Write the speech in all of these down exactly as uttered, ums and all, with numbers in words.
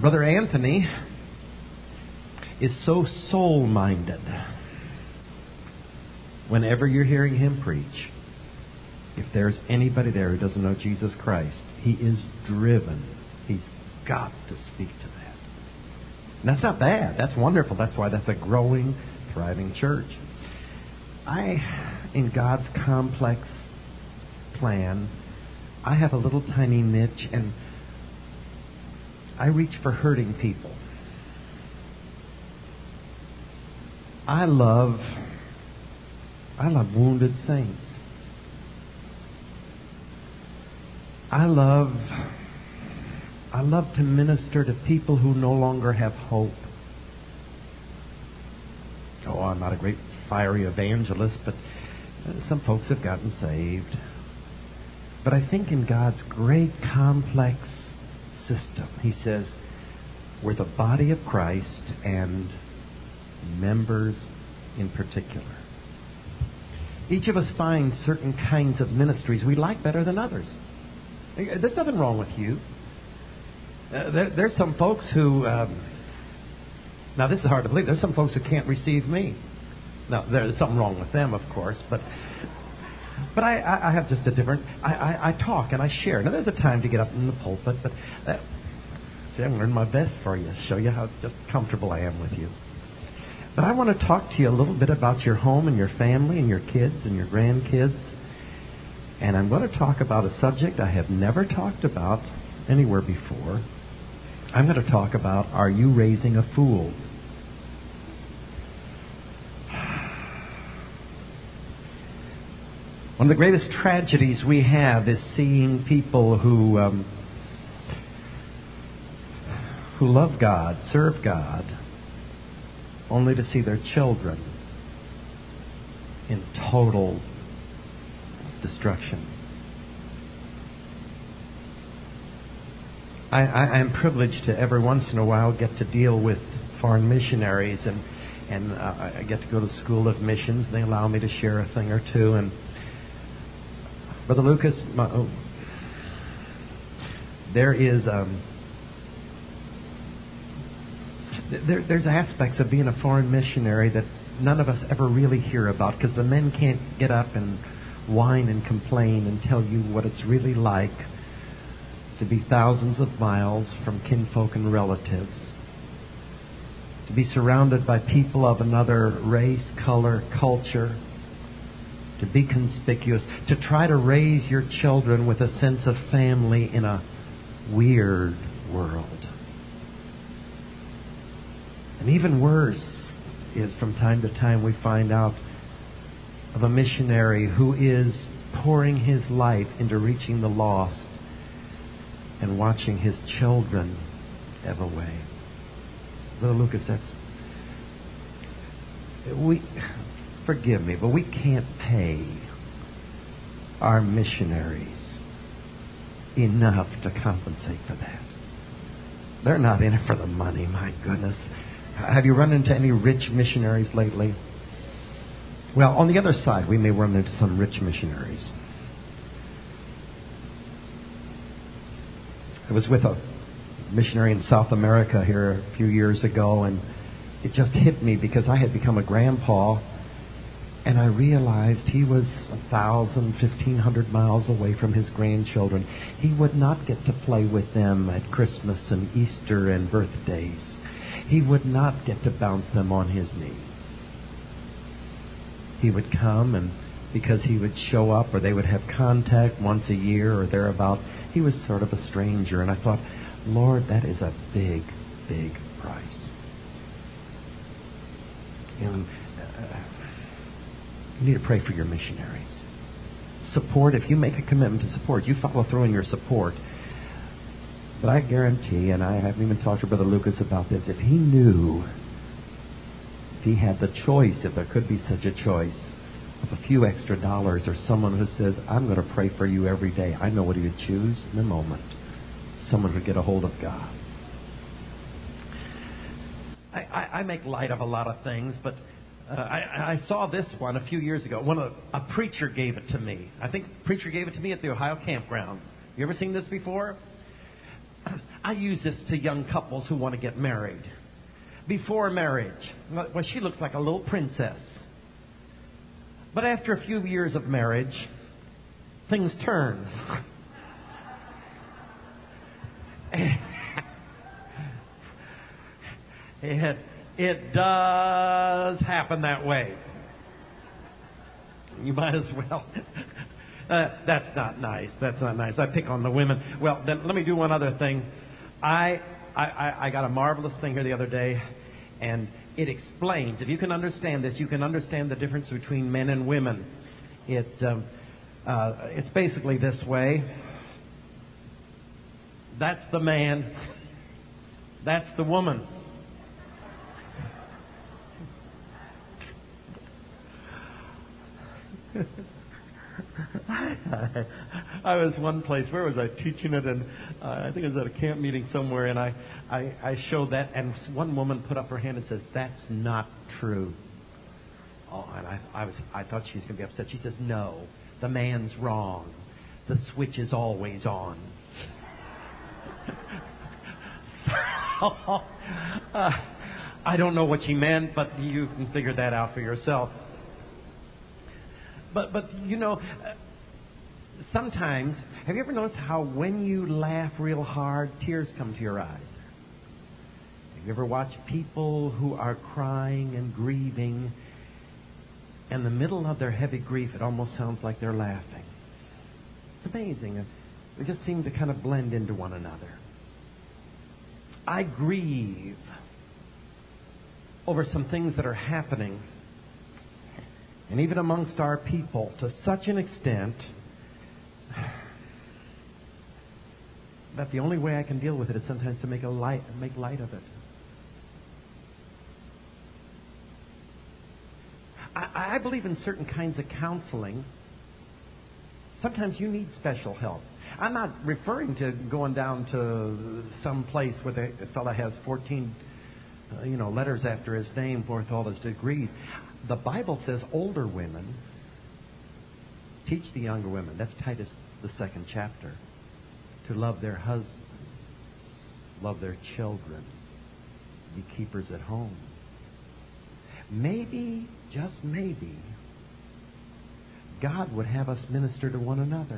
Brother Anthony is so soul-minded. Whenever you're hearing him preach, if there's anybody there who doesn't know Jesus Christ, he is driven. He's got to speak to that. And that's not bad. That's wonderful. That's why that's a growing, thriving church. I, in God's complex plan, I have a little tiny niche, and I reach for hurting people. I love, I love wounded saints. I love, I love to minister to people who no longer have hope. Oh, I'm not a great fiery evangelist, but some folks have gotten saved. But I think in God's great complex system, He says, we're the body of Christ and members in particular. Each of us finds certain kinds of ministries we like better than others. There's nothing wrong with you. Uh, there, there's some folks who, um, now this is hard to believe, there's some folks who can't receive me. Now, there's something wrong with them, of course, but but I, I, I have just a different, I, I, I talk and I share. Now, there's a time to get up in the pulpit, but uh, see, I'm learning my best for you, show you how just comfortable I am with you. But I want to talk to you a little bit about your home and your family and your kids and your grandkids. And I'm going to talk about a subject I have never talked about anywhere before. I'm going to talk about, are you raising a fool? One of the greatest tragedies we have is seeing people who um, who love God, serve God, only to see their children in total destruction. I, I, I'm privileged to every once in a while get to deal with foreign missionaries, and and uh, I get to go to the School of Missions. They allow me to share a thing or two. And Brother Lucas, my, oh, there is um, there, there's aspects of being a foreign missionary that none of us ever really hear about, because the men can't get up and whine and complain and tell you what it's really like to be thousands of miles from kinfolk and relatives, to be surrounded by people of another race, color, culture, to be conspicuous, to try to raise your children with a sense of family in a weird world. And even worse is, from time to time we find out of a missionary who is pouring his life into reaching the lost and watching his children ebb away. Brother Lucas, that's... We, forgive me, but we can't pay our missionaries enough to compensate for that. They're not in it for the money, my goodness. Have you run into any rich missionaries lately? Well, on the other side, we may run into some rich missionaries. I was with a missionary in South America here a few years ago, and it just hit me because I had become a grandpa, and I realized he was a thousand, fifteen hundred miles away from his grandchildren. He would not get to play with them at Christmas and Easter and birthdays. He would not get to bounce them on his knee. He would come, and because he would show up, or they would have contact once a year or thereabout, he was sort of a stranger. And I thought, Lord, that is a big, big price. And uh, you need to pray for your missionaries. Support, if you make a commitment to support, you follow through in your support. But I guarantee, and I haven't even talked to Brother Lucas about this, if he knew, if he had the choice, if there could be such a choice, of a few extra dollars, or someone who says, I'm going to pray for you every day, I know what he would choose in a moment. Someone who would get a hold of God. I, I, I make light of a lot of things, but uh, I, I saw this one a few years ago. One of, a preacher gave it to me. I think a preacher gave it to me at the Ohio campground. You ever seen this before? I use this to young couples who want to get married. Before marriage, well, she looks like a little princess. But after a few years of marriage, things turn. it, it does happen that way. You might as well. Uh, that's not nice. That's not nice. I pick on the women. Well, then let me do one other thing. I, I, I got a marvelous thing here the other day, and it explains. If you can understand this, you can understand the difference between men and women. It, um, uh, it's basically this way. That's the man. That's the woman. I was one place, where was I teaching it? And uh, I think it was at a camp meeting somewhere, and I, I, I showed that, and one woman put up her hand and says, "That's not true." Oh, and I, I was, I thought she was going to be upset. She says, "No, the man's wrong. The switch is always on." so, uh, I don't know what she meant, but you can figure that out for yourself. But, but you know, sometimes, have you ever noticed how when you laugh real hard, tears come to your eyes? Have you ever watched people who are crying and grieving, in the middle of their heavy grief, it almost sounds like they're laughing? It's amazing. They just seem to kind of blend into one another. I grieve over some things that are happening, and even amongst our people, to such an extent that the only way I can deal with it is sometimes to make a light, make light of it. I, I believe in certain kinds of counseling. Sometimes you need special help. I'm not referring to going down to some place where the fellow has fourteen, uh, you know, letters after his name worth all his degrees. The Bible says older women teach the younger women. That's Titus, the second chapter. To love their husbands, love their children, be keepers at home. Maybe, just maybe, God would have us minister to one another.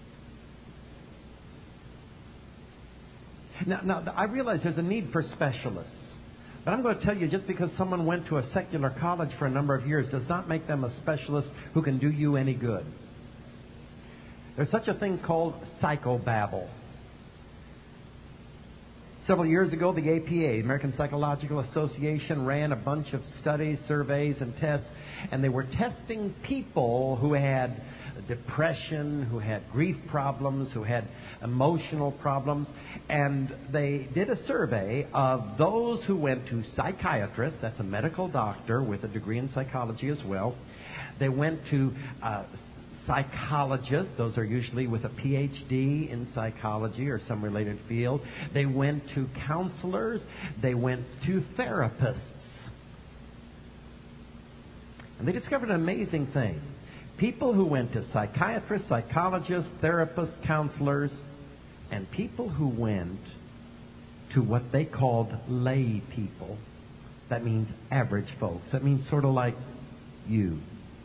Now, now, I realize there's a need for specialists. But I'm going to tell you, just because someone went to a secular college for a number of years does not make them a specialist who can do you any good. There's such a thing called psychobabble. Several years ago, the A P A, American Psychological Association, ran a bunch of studies, surveys, and tests, and they were testing people who had depression, who had grief problems, who had emotional problems, and they did a survey of those who went to psychiatrists. That's a medical doctor with a degree in psychology as well. They went to uh, psychologists. Those are usually with a P H D in psychology or some related field. They went to counselors. They went to therapists. And they discovered an amazing thing. People who went to psychiatrists, psychologists, therapists, counselors, and people who went to what they called lay people. That means average folks. That means sort of like you.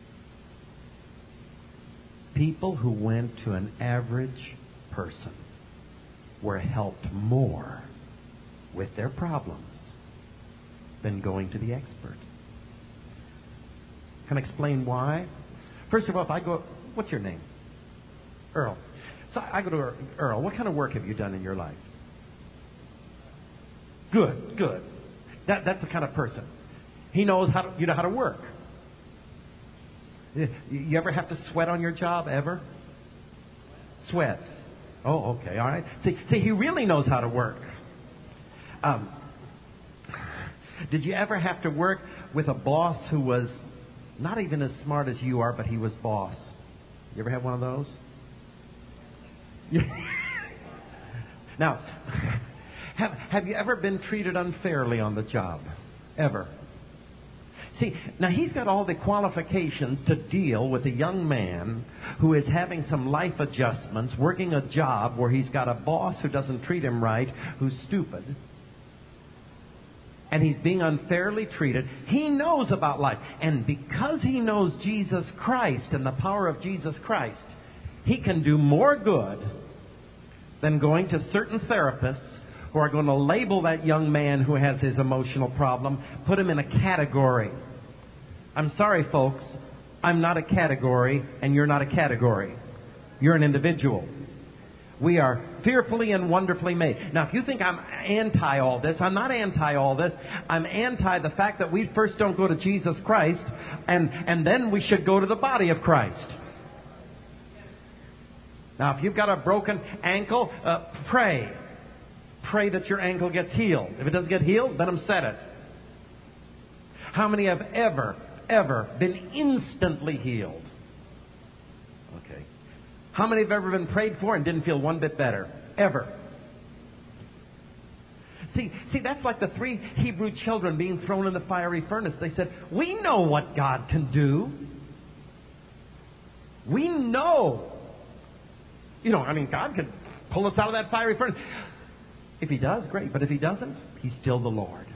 People who went to an average person were helped more with their problems than going to the expert. Can I explain why? First of all, if I go, what's your name? Earl. So I go to Earl. What kind of work have you done in your life? Good, good. That, that's the kind of person. He knows how to, you know how to work. You ever have to sweat on your job, ever? Sweat. Oh, okay, all right. See, see, he really knows how to work. Um, did you ever have to work with a boss who was not even as smart as you are, but he was boss? You ever have one of those? Now, have, have you ever been treated unfairly on the job? Ever? See, now he's got all the qualifications to deal with a young man who is having some life adjustments, working a job where he's got a boss who doesn't treat him right, who's stupid, and he's being unfairly treated. He knows about life. And because he knows Jesus Christ and the power of Jesus Christ, he can do more good than going to certain therapists who are going to label that young man who has his emotional problem, put him in a category. I'm sorry, folks. I'm not a category, and you're not a category. You're an individual. We are fearfully and wonderfully made. Now, if you think I'm anti all this, I'm not anti all this. I'm anti the fact that we first don't go to Jesus Christ, and, and then we should go to the body of Christ. Now, if you've got a broken ankle, uh, pray. Pray that your ankle gets healed. If it doesn't get healed, let him set it. How many have ever, ever been instantly healed? Okay. How many have ever been prayed for and didn't feel one bit better? Ever. See, see, that's like the three Hebrew children being thrown in the fiery furnace. They said, we know what God can do. We know. You know, I mean, God could pull us out of that fiery furnace. If He does, great. But if He doesn't, He's still the Lord.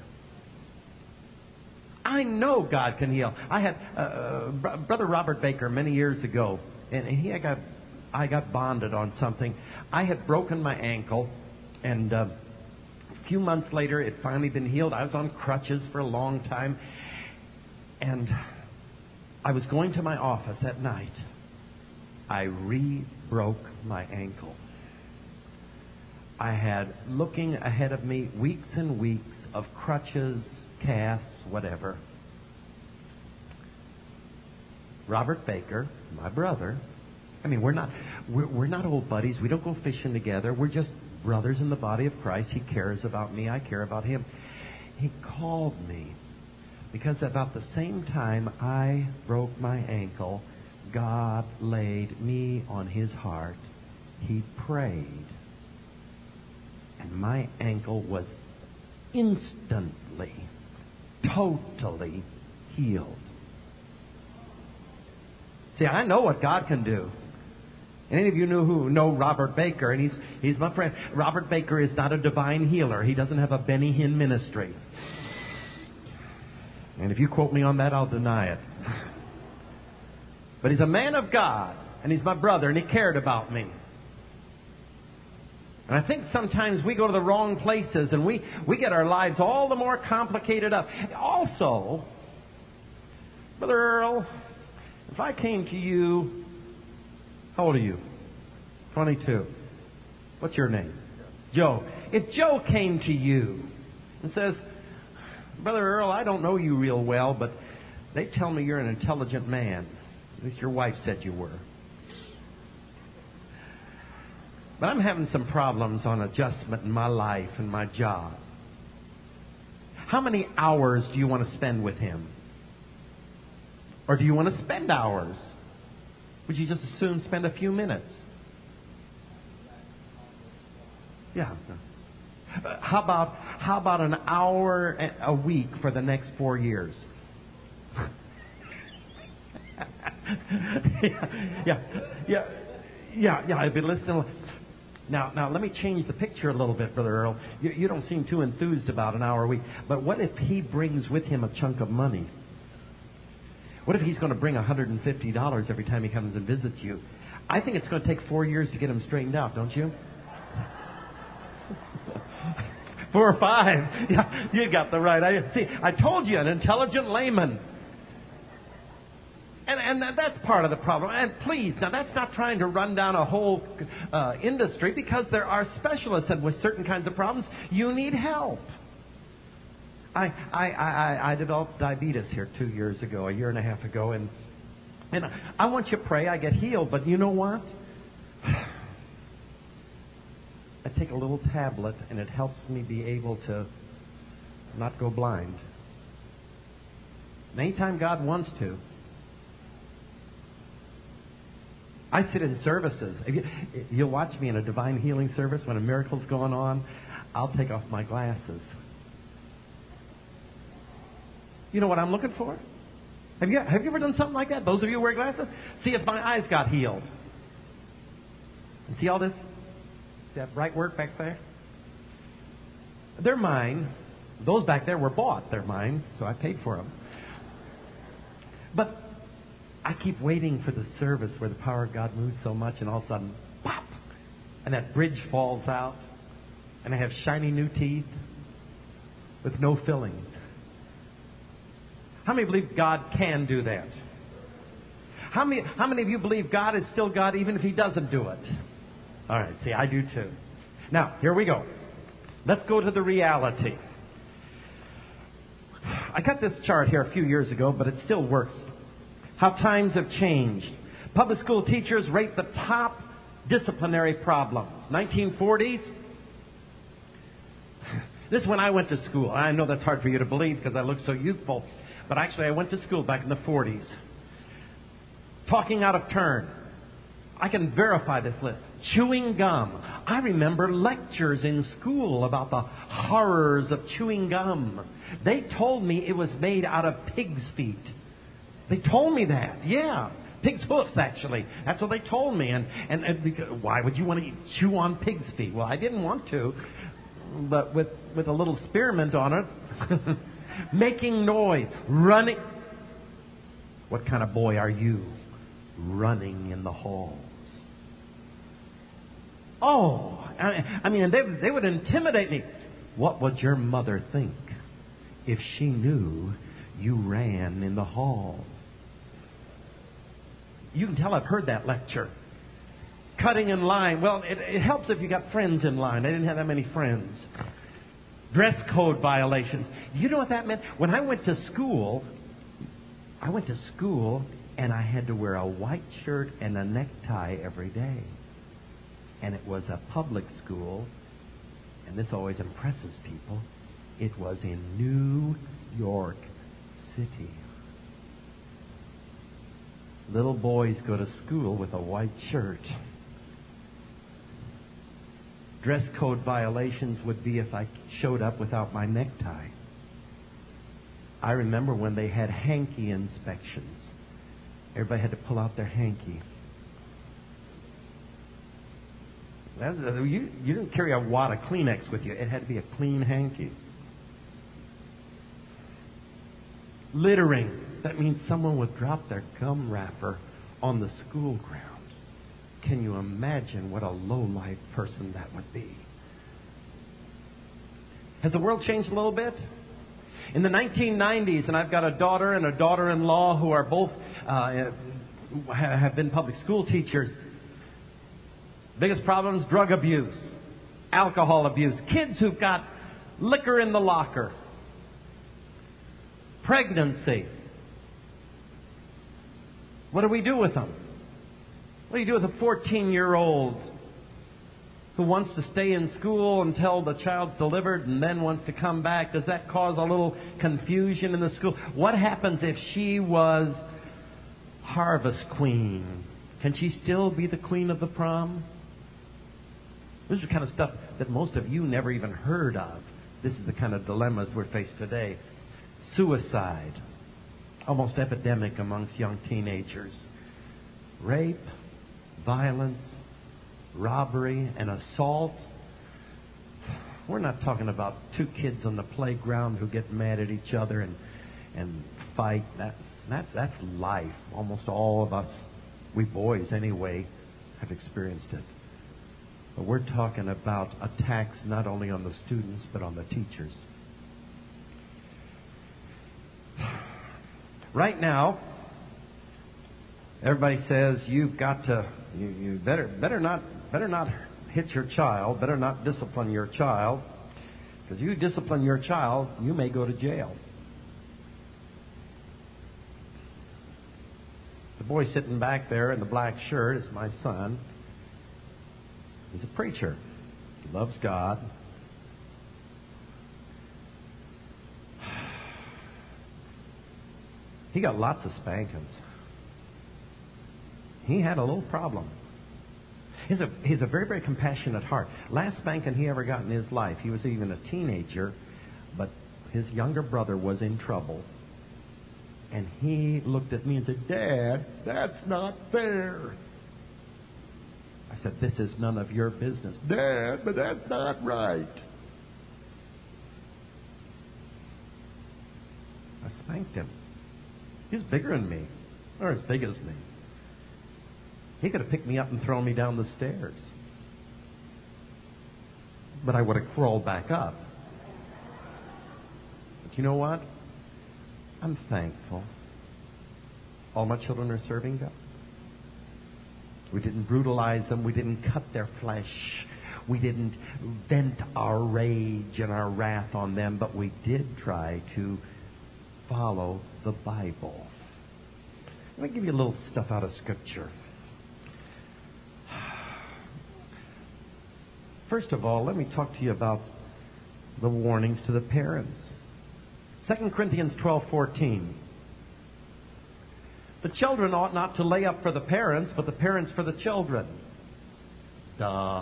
I know God can heal. I had uh, Brother Robert Baker many years ago, and he I got I got bonded on something. I had broken my ankle, and uh, a few months later, it finally been healed. I was on crutches for a long time, and I was going to my office at night. I re-broke my ankle. I had, looking ahead of me, weeks and weeks of crutches, casts, whatever. Robert Baker, my brother, I mean, we're not we're, we're not old buddies. We don't go fishing together. We're just brothers in the body of Christ. He cares about me. I care about him. He called me because about the same time I broke my ankle, God laid me on His heart. He prayed. And my ankle was instantly, totally healed. See, I know what God can do. Any of you know who know Robert Baker, and he's he's my friend. Robert Baker is not a divine healer. He doesn't have a Benny Hinn ministry. And if you quote me on that, I'll deny it. But he's a man of God, and he's my brother, and he cared about me. And I think sometimes we go to the wrong places, and we, we get our lives all the more complicated up. Also, Brother Earl, if I came to you, how old are you? twenty-two. What's your name? Joe. If Joe came to you and says, Brother Earl, I don't know you real well, but they tell me you're an intelligent man. At least your wife said you were. But I'm having some problems on adjustment in my life and my job. How many hours do you want to spend with him? Or do you want to spend hours? Would you just as soon spend a few minutes? Yeah. Uh, how about how about an hour a week for the next four years? yeah, yeah, yeah, yeah, yeah. I've been listening. Now, now, let me change the picture a little bit, Brother Earl. You, you don't seem too enthused about an hour a week. But what if he brings with him a chunk of money? What if he's going to bring one hundred fifty dollars every time he comes and visits you? I think it's going to take four years to get him straightened out, don't you? Four or five. Yeah, you got the right idea. See, I told you, an intelligent layman. And, and that's part of the problem. And please, now that's not trying to run down a whole uh, industry, because there are specialists, and with certain kinds of problems, you need help. I, I, I, I developed diabetes here two years ago, a year and a half ago, and and I want you to pray I get healed, but you know what? I take a little tablet, and it helps me be able to not go blind. And anytime God wants to, I sit in services. If you, you'll watch me in a divine healing service when a miracle's going on. I'll take off my glasses. You know what I'm looking for? Have you, have you ever done something like that? Those of you who wear glasses? See if my eyes got healed. And see all this? That bright work back there? They're mine. Those back there were bought. They're mine, so I paid for them. But I keep waiting for the service where the power of God moves so much, and all of a sudden, pop! And that bridge falls out, and I have shiny new teeth with no filling. How many believe God can do that? How many, how many of you believe God is still God even if He doesn't do it? All right, see, I do too. Now, here we go. Let's go to the reality. I got this chart here a few years ago, but it still works. How times have changed. Public school teachers rate the top disciplinary problems. nineteen forties. This is when I went to school. I know that's hard for you to believe because I look so youthful. But actually, I went to school back in the forties. Talking out of turn. I can verify this list. Chewing gum. I remember lectures in school about the horrors of chewing gum. They told me it was made out of pig's feet. They told me that. Yeah. Pig's hoofs, actually. That's what they told me. And, and, and because, why would you want to eat, chew on pig's feet? Well, I didn't want to. But with, with a little spearmint on it. Making noise. Running. What kind of boy are you? Running in the halls. Oh, I, I mean, they, they would intimidate me. What would your mother think if she knew you ran in the halls? You can tell I've heard that lecture. Cutting in line. Well, it, it helps if you got friends in line. I didn't have that many friends. Dress code violations. You know what that meant? When I went to school, I went to school and I had to wear a white shirt and a necktie every day. And it was a public school, and this always impresses people. It was in New York City. Little boys go to school with a white shirt. Dress code violations would be if I showed up without my necktie. I remember when they had hanky inspections. Everybody had to pull out their hanky. That's, you, you didn't carry a wad of Kleenex with you. It had to be a clean hanky. Littering. That means someone would drop their gum wrapper on the school ground. Can you imagine what a low-life person that would be? Has the world changed a little bit? In the nineteen nineties, and I've got a daughter and a daughter-in-law who are both uh, have been public school teachers. Biggest problems, drug abuse, alcohol abuse, kids who've got liquor in the locker, pregnancy. What do we do with them? What do you do with a fourteen-year-old who wants to stay in school until the child's delivered and then wants to come back? Does that cause a little confusion in the school? What happens if she was Harvest Queen? Can she still be the queen of the prom? This is the kind of stuff that most of you never even heard of. This is the kind of dilemmas we're faced today. Suicide, almost epidemic amongst young teenagers. Rape, violence, robbery, and assault. We're not talking about two kids on the playground who get mad at each other and and fight. That, that's, that's life. Almost all of us, we boys anyway, have experienced it. But we're talking about attacks not only on the students, but on the teachers. Right now, everybody says you've got to, you, you better better not better not hit your child, better not discipline your child, because you discipline your child, you may go to jail. The boy sitting back there in the black shirt is my son. He's a preacher. He loves God. He got lots of spankings. He had a little problem. He's a, he's a very, very compassionate heart. Last spanking he ever got in his life, he was even a teenager, but his younger brother was in trouble. And he looked at me and said, Dad, that's not fair. I said, this is none of your business. Dad, but that's not right. I spanked him. He's bigger than me, or as big as me. He could have picked me up and thrown me down the stairs. But I would have crawled back up. But you know what? I'm thankful. All my children are serving God. We didn't brutalize them. We didn't cut their flesh. We didn't vent our rage and our wrath on them. But we did try to follow the Bible. Let me give you a little stuff out of Scripture. First of all, let me talk to you about the warnings to the parents. Second Corinthians twelve fourteen. The children ought not to lay up for the parents, but the parents for the children. Duh.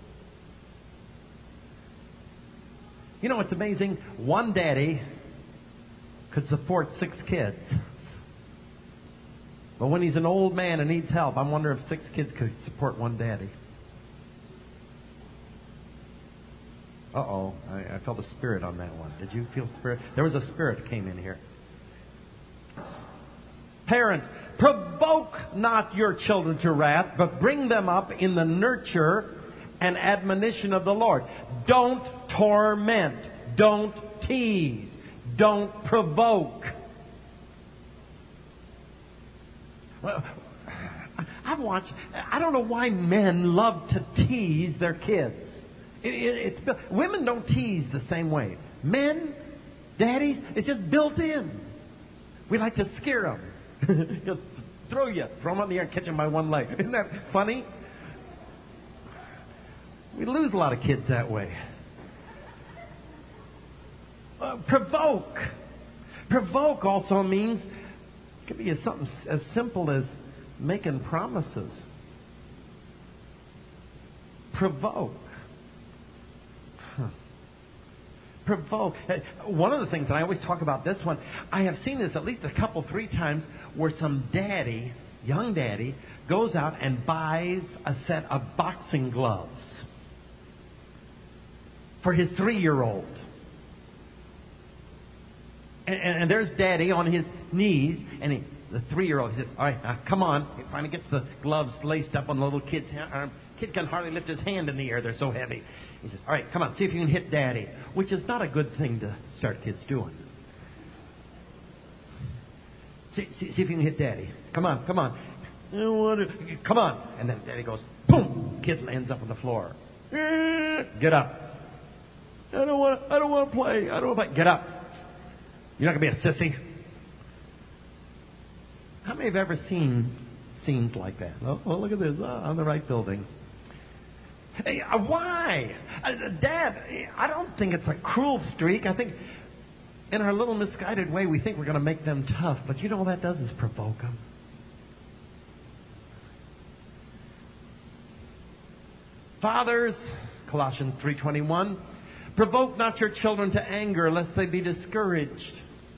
You know, it's amazing. One daddy could support six kids. But when he's an old man and needs help, I wonder if six kids could support one daddy. Uh-oh, I, I felt a spirit on that one. Did you feel spirit? There was a spirit that came in here. Parents, provoke not your children to wrath, but bring them up in the nurture and admonition of the Lord. Don't torment. Don't tease. Don't provoke. Well, I've watched, I don't know why men love to tease their kids. It, it, it's women don't tease the same way. Men, daddies, it's just built in. We like to scare them. Just throw you, throw them in the air and catch them by one leg. Isn't that funny? We lose a lot of kids that way. Uh, provoke. Provoke also means, it could be as something as simple as making promises. Provoke. Huh. Provoke. One of the things, and I always talk about this one, I have seen this at least a couple, three times, where some daddy, young daddy, goes out and buys a set of boxing gloves for his three-year-old. And, and, and there's daddy on his knees, and he, the three-year-old, he says, all right, now come on. He finally gets the gloves laced up on the little kid's arm. Kid can hardly lift his hand in the air. They're so heavy. He says, all right, come on, see if you can hit daddy. Which is not a good thing to start kids doing. See, see, see if you can hit daddy. Come on, come on. I don't want to. Come on. And then daddy goes, boom. Kid lands up on the floor. Get up. I don't want. I don't want to play. I don't want to play. Get up. You're not going to be a sissy. How many have ever seen scenes like that? Oh, oh look at this. Oh, on the right building. Hey, uh, why? Uh, Dad, I don't think it's a cruel streak. I think in our little misguided way, we think we're going to make them tough. But you know what that does is provoke them. Fathers, Colossians three twenty-one, provoke not your children to anger, lest they be discouraged.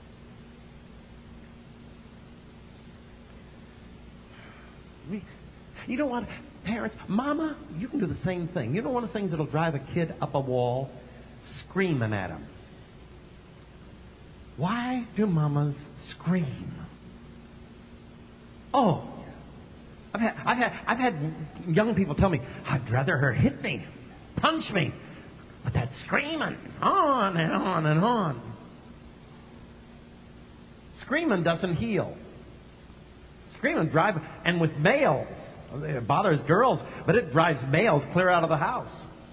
You don't want parents, Mama, you can do the same thing. You know one of the things that'll drive a kid up a wall? Screaming at him. Why do mamas scream? Oh, I've had, I've had, I've had young people tell me, I'd rather her hit me, punch me, but that screaming, on and on and on. Screaming doesn't heal. Screaming drive, and with males, it bothers girls, but it drives males clear out of the house.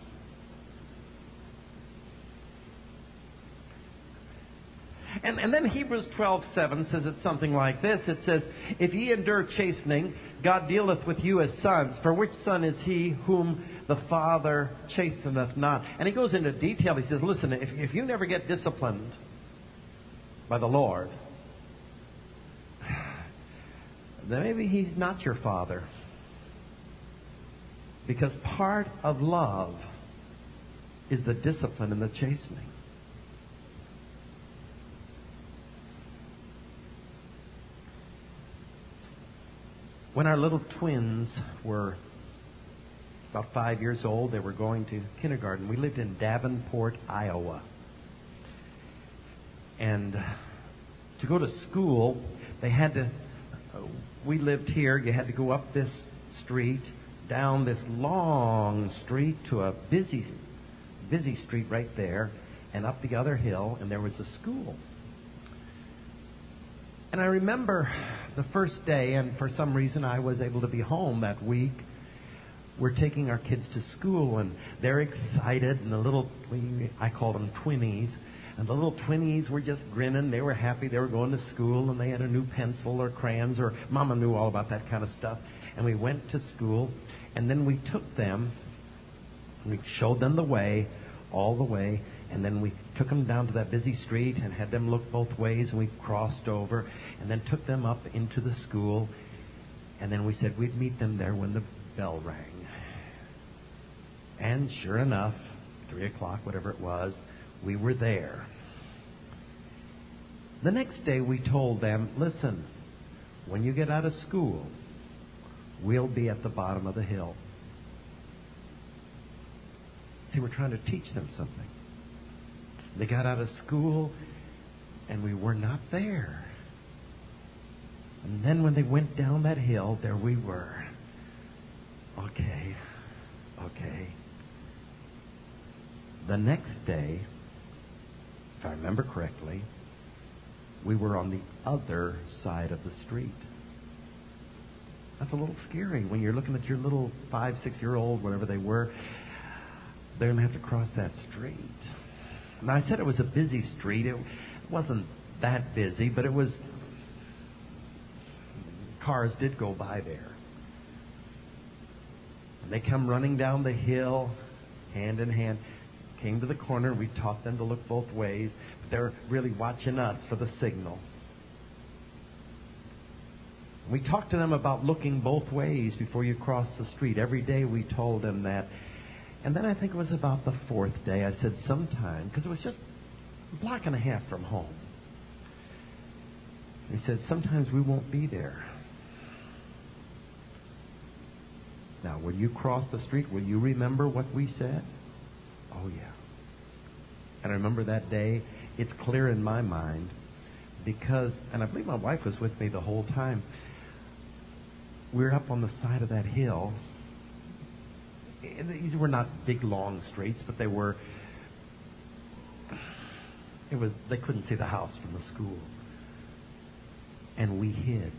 And, and then Hebrews twelve seven says it's something like this. It says, if ye endure chastening, God dealeth with you as sons. For which son is he whom the Father chasteneth not? And he goes into detail. He says, listen, if, if you never get disciplined by the Lord, then maybe he's not your father. Because part of love is the discipline and the chastening. When our little twins were about five years old, they were going to kindergarten. We lived in Davenport, Iowa. And to go to school, they had to, we lived here, you had to go up this street, down this long street to a busy, busy street right there, and up the other hill, and there was a school. And I remember the first day, and for some reason I was able to be home that week. We're taking our kids to school, and they're excited, and the little, I call them twinnies, and the little twinnies were just grinning. They were happy they were going to school, and they had a new pencil or crayons, or Mama knew all about that kind of stuff. And we went to school, and then we took them, and we showed them the way, all the way, and then we took them down to that busy street and had them look both ways, and we crossed over, and then took them up into the school, and then we said we'd meet them there when the bell rang. And sure enough, three o'clock, whatever it was, we were there. The next day we told them, listen, when you get out of school, we'll be at the bottom of the hill. See, we're trying to teach them something. They got out of school, and we were not there. And then when they went down that hill, there we were. Okay, okay. The next day, if I remember correctly, we were on the other side of the street. That's a little scary when you're looking at your little five, six-year-old, whatever they were. They're going to have to cross that street. Now, I said it was a busy street. It wasn't that busy, but it was... Cars did go by there. And they come running down the hill, hand in hand. Came to the corner. We taught them to look both ways. But they're really watching us for the signal. We talked to them about looking both ways before you cross the street. Every day we told them that. And then I think it was about the fourth day, I said sometime, because it was just a block and a half from home. He said, sometimes we won't be there. Now, when you cross the street, will you remember what we said? Oh, yeah. And I remember that day. It's clear in my mind because, and I believe my wife was with me the whole time, we were up on the side of that hill. These were not big, long streets, but they were, it was, they couldn't see the house from the school. And we hid.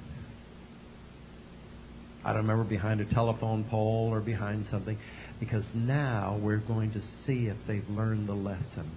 I don't remember behind a telephone pole or behind something, because now we're going to see if they've learned the lesson.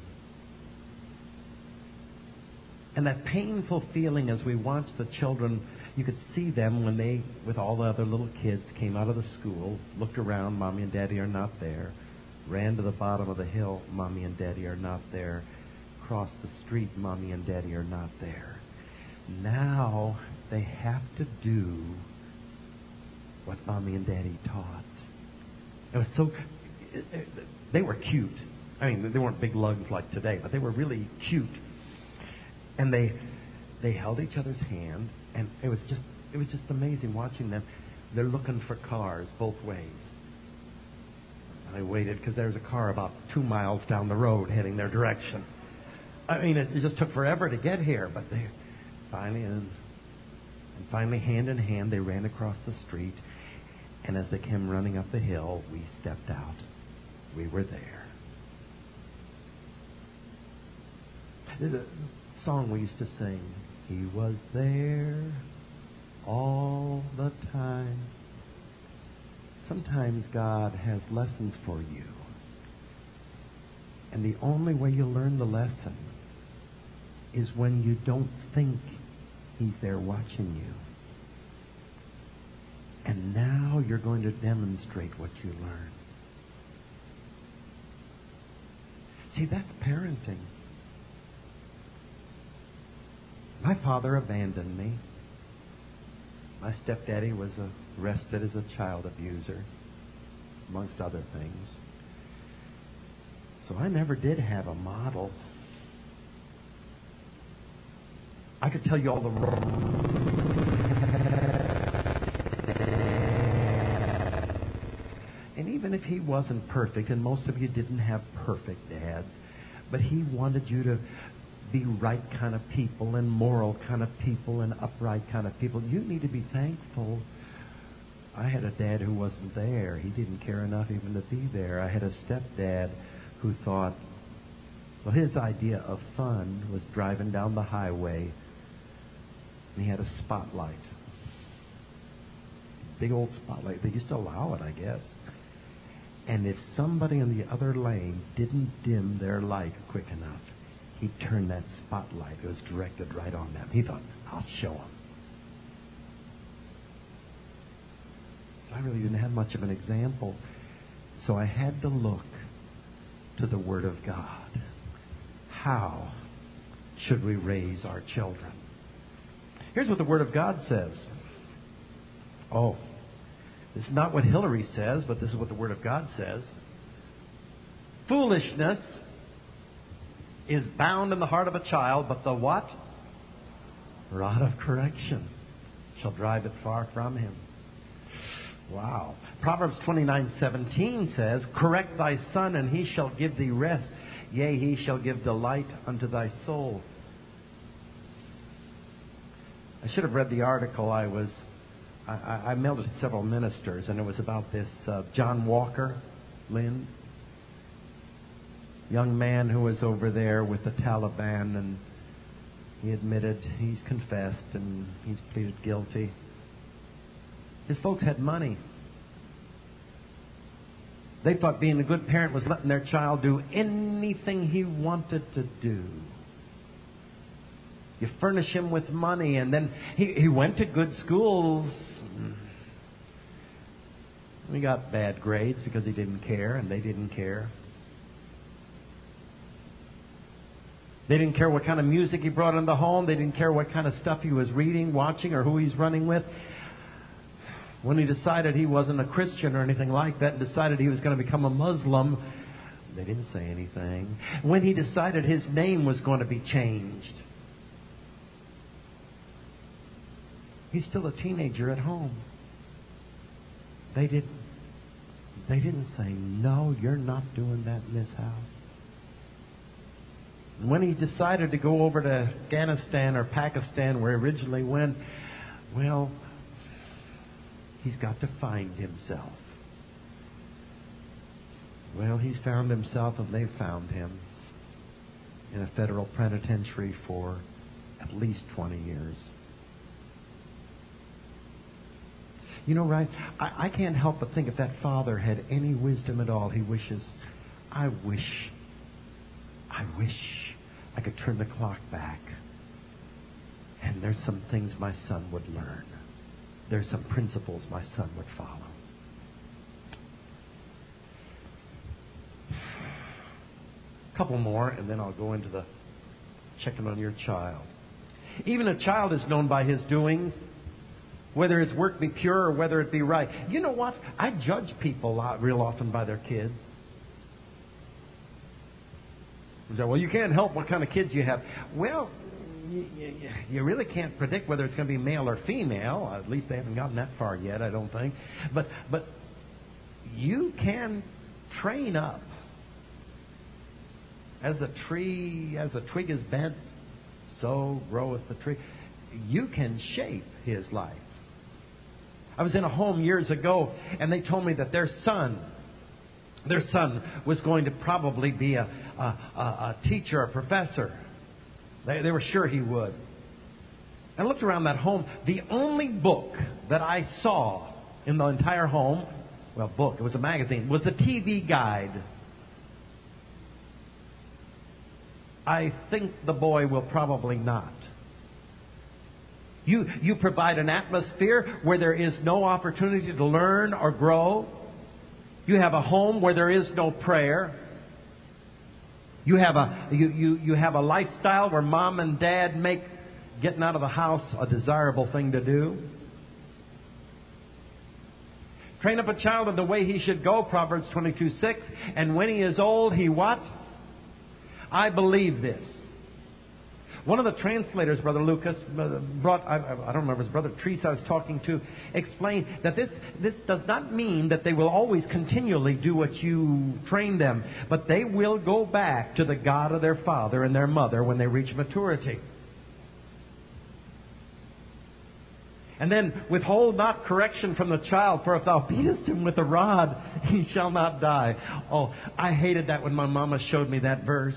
And that painful feeling as we watched the children, you could see them when they, with all the other little kids, came out of the school, looked around, Mommy and Daddy are not there, ran to the bottom of the hill, Mommy and Daddy are not there, crossed the street, Mommy and Daddy are not there. Now they have to do what Mommy and Daddy taught. It was so... They were cute. I mean, they weren't big lugs like today, but they were really cute. And they they held each other's hand, and it was just it was just amazing watching them. They're looking for cars both ways. And I waited because there's a car about two miles down the road heading their direction. I mean, it, it just took forever to get here, but they finally and, and finally, hand in hand, they ran across the street. And as they came running up the hill, we stepped out. We were there. There's a song we used to sing. He was there all the time. Sometimes God has lessons for you. And the only way you learn the lesson is when you don't think He's there watching you. And now you're going to demonstrate what you learn. See, that's parenting. My father abandoned me. My stepdaddy was arrested as a child abuser, amongst other things. So I never did have a model. I could tell you all the And even if he wasn't perfect, and most of you didn't have perfect dads, but he wanted you to be right kind of people and moral kind of people and upright kind of people, you need to be thankful. I had a dad who wasn't there. He didn't care enough even to be there. I had a stepdad who thought, well, his idea of fun was driving down the highway, and he had a spotlight. Big old spotlight. They used to allow it, I guess. And if somebody in the other lane didn't dim their light quick enough, he'd turn that spotlight. It was directed right on them. He thought, I'll show them. So I really didn't have much of an example. So I had to look to the Word of God. How should we raise our children? Here's what the Word of God says. Oh, this is not what Hillary says, but this is what the Word of God says. Foolishness is bound in the heart of a child, but the what? Rod of correction shall drive it far from him. Wow. Proverbs twenty-nine seventeen says, correct thy son, and he shall give thee rest. Yea, he shall give delight unto thy soul. I should have read the article. I was, I, I, I mailed it to several ministers, and it was about this uh, John Walker, Lynn, young man who was over there with the Taliban, and he admitted, he's confessed, and he's pleaded guilty. His folks had money. They thought being a good parent was letting their child do anything he wanted to do. You furnish him with money, and then he, he went to good schools. He got bad grades because he didn't care, and they didn't care. They didn't care what kind of music he brought in the home. They didn't care what kind of stuff he was reading, watching, or who he's running with. When he decided he wasn't a Christian or anything like that, and decided he was going to become a Muslim, they didn't say anything. When he decided his name was going to be changed, he's still a teenager at home. They didn't. They didn't say, no, you're not doing that in this house. When he decided to go over to Afghanistan or Pakistan, where he originally went, well, he's got to find himself. Well, he's found himself, and they've found him in a federal penitentiary for at least twenty years. You know, right? I, I can't help but think if that father had any wisdom at all, he wishes, I wish, I wish I could turn the clock back. And there's some things my son would learn. There's some principles my son would follow. A couple more, and then I'll go into the checking on your child. Even a child is known by his doings, whether his work be pure or whether it be right. You know what? I judge people a lot, real often by their kids. You say, well, you can't help what kind of kids you have. Well, you, you, you really can't predict whether it's going to be male or female. At least they haven't gotten that far yet, I don't think. But but you can train up. As the tree, as the twig is bent, so groweth the tree. You can shape his life. I was in a home years ago, and they told me that their son, their son was going to probably be a, a, a, a teacher, a professor. They, they were sure he would. I looked around that home. The only book that I saw in the entire home, well, book, it was a magazine, was the T V guide. I think the boy will probably not. You, you provide an atmosphere where there is no opportunity to learn or grow. You have a home where there is no prayer. You have a you, you, you have a lifestyle where mom and dad make getting out of the house a desirable thing to do. Train up a child in the way he should go, Proverbs twenty-two six. And when he is old, he what? I believe this. One of the translators, Brother Lucas, brought, I, I don't remember, his Brother Teresa I was talking to, explained that this, this does not mean that they will always continually do what you train them, but they will go back to the God of their father and their mother when they reach maturity. And then, withhold not correction from the child, for if thou beatest him with a rod, he shall not die. Oh, I hated that when my mama showed me that verse.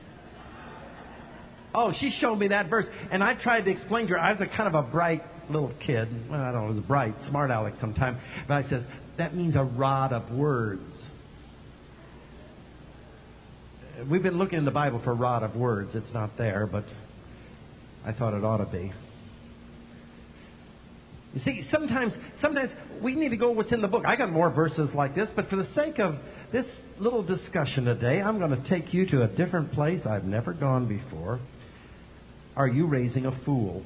Oh, she showed me that verse, and I tried to explain to her. I was a kind of a bright little kid. Well, I don't know, I was bright, smart aleck sometime. But I says, that means a rod of words. We've been looking in the Bible for a rod of words. It's not there, but I thought it ought to be. You see, sometimes sometimes we need to go what's in the book. I got more verses like this, but for the sake of this little discussion today, I'm going to take you to a different place I've never gone before. Are you raising a fool?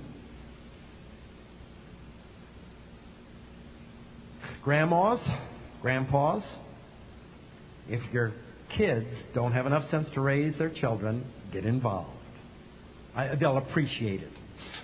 Grandmas, grandpas, if your kids don't have enough sense to raise their children, get involved. I, they'll appreciate it.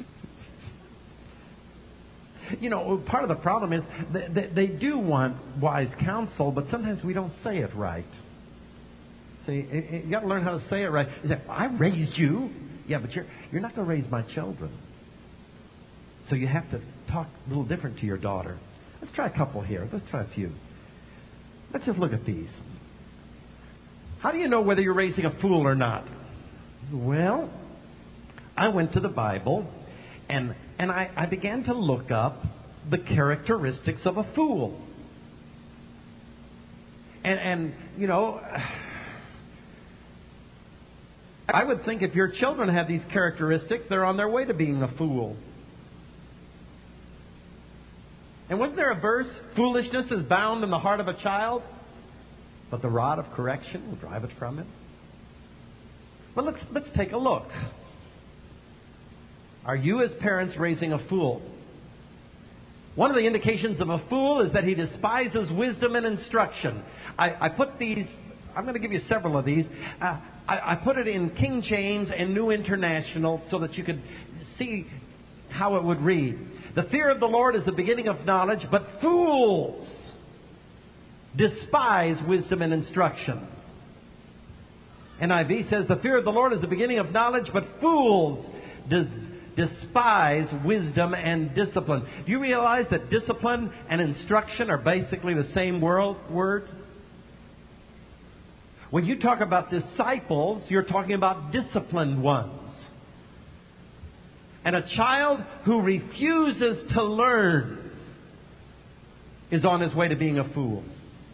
You know, part of the problem is that they do want wise counsel, but sometimes we don't say it right. See, you got to learn how to say it right. You say, I raised you. Yeah, but you're you're not going to raise my children. So you have to talk a little different to your daughter. Let's try a couple here. Let's try a few. Let's just look at these. How do you know whether you're raising a fool or not? Well, I went to the Bible and and I, I began to look up the characteristics of a fool. And and you know, I would think if your children have these characteristics, they're on their way to being a fool. And wasn't there a verse, foolishness is bound in the heart of a child, but the rod of correction will drive it from him? But let's let's take a look. Are you as parents raising a fool? One of the indications of a fool is that he despises wisdom and instruction. I, I put these, I'm going to give you several of these. Uh, I, I put it in King James and New International so that you could see how it would read. The fear of the Lord is the beginning of knowledge, but fools despise wisdom and instruction. N I V says the fear of the Lord is the beginning of knowledge, but fools des- despise wisdom and discipline. Do you realize that discipline and instruction are basically the same world, word? When you talk about disciples, you're talking about disciplined ones. And a child who refuses to learn is on his way to being a fool.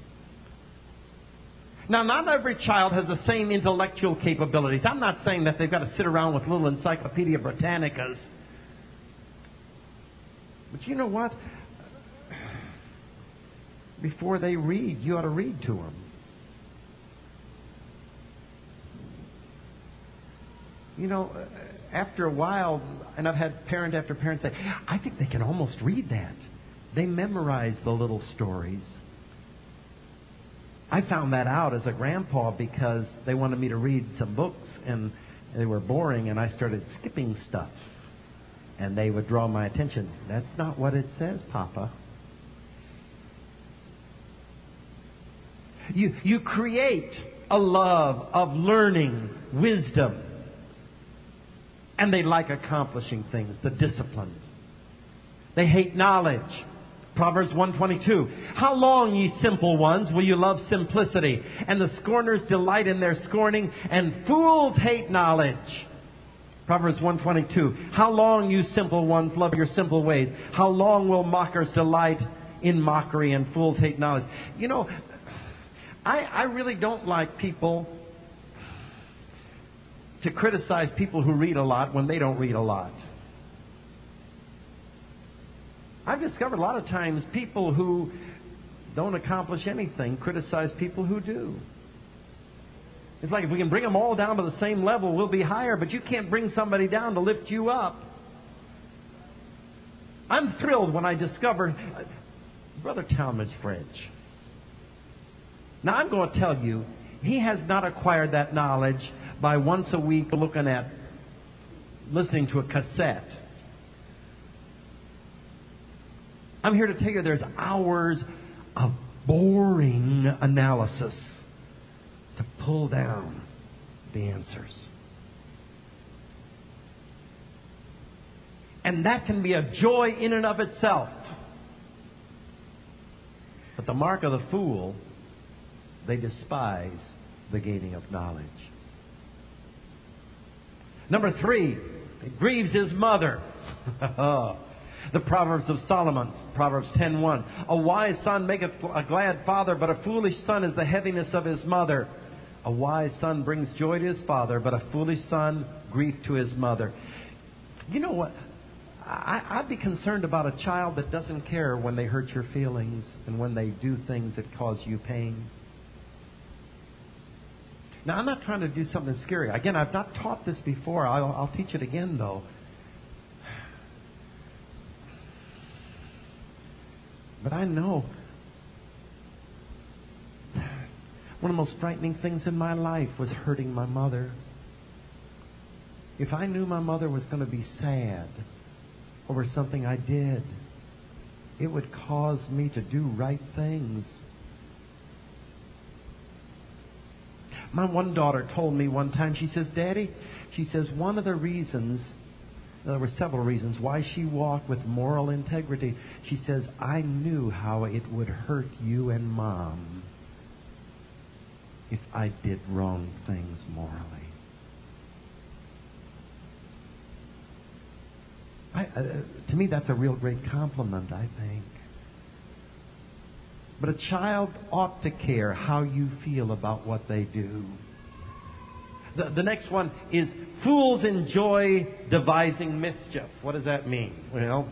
Now, not every child has the same intellectual capabilities. I'm not saying that they've got to sit around with little Encyclopedia Britannicas. But you know what? Before they read, you ought to read to them. You know, after a while, and I've had parent after parent say, I think they can almost read that. They memorize the little stories. I found that out as a grandpa because they wanted me to read some books and they were boring and I started skipping stuff. And they would draw my attention. That's not what it says, Papa. You, you create a love of learning, wisdom. And they like accomplishing things, the discipline. They hate knowledge. Proverbs one twenty-two. How long, ye simple ones, will you love simplicity? And the scorners delight in their scorning, and fools hate knowledge. Proverbs one twenty-two. How long, you simple ones, love your simple ways? How long will mockers delight in mockery, and fools hate knowledge? You know, I, I really don't like people to criticize people who read a lot when they don't read a lot. I've discovered a lot of times people who don't accomplish anything criticize people who do. It's like if we can bring them all down to the same level, we'll be higher, but you can't bring somebody down to lift you up. I'm thrilled when I discovered uh, Brother Talmadge French. Now I'm going to tell you, he has not acquired that knowledge by once a week looking at listening to a cassette. I'm here to tell you there's hours of boring analysis to pull down the answers. And that can be a joy in and of itself. But the mark of the fool, they despise the gaining of knowledge. Number three, it grieves his mother. The Proverbs of Solomon, Proverbs ten one. A wise son maketh a glad father, but a foolish son is the heaviness of his mother. A wise son brings joy to his father, but a foolish son grief to his mother. You know what? I, I'd be concerned about a child that doesn't care when they hurt your feelings and when they do things that cause you pain. Now, I'm not trying to do something scary. Again, I've not taught this before. I'll, I'll teach it again, though. But I know one of the most frightening things in my life was hurting my mother. If I knew my mother was going to be sad over something I did, it would cause me to do right things. My one daughter told me one time, she says, Daddy, she says, one of the reasons, there were several reasons why she walked with moral integrity. She says, I knew how it would hurt you and Mom if I did wrong things morally. I, uh, to me, that's a real great compliment, I think. But a child ought to care how you feel about what they do. The, the next one is fools enjoy devising mischief. What does that mean? Well,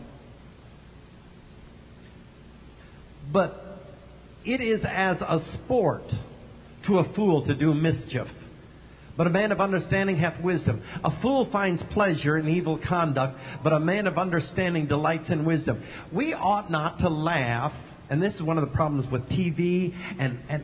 but it is as a sport to a fool to do mischief. But a man of understanding hath wisdom. A fool finds pleasure in evil conduct, but a man of understanding delights in wisdom. We ought not to laugh, and this is one of the problems with T V and and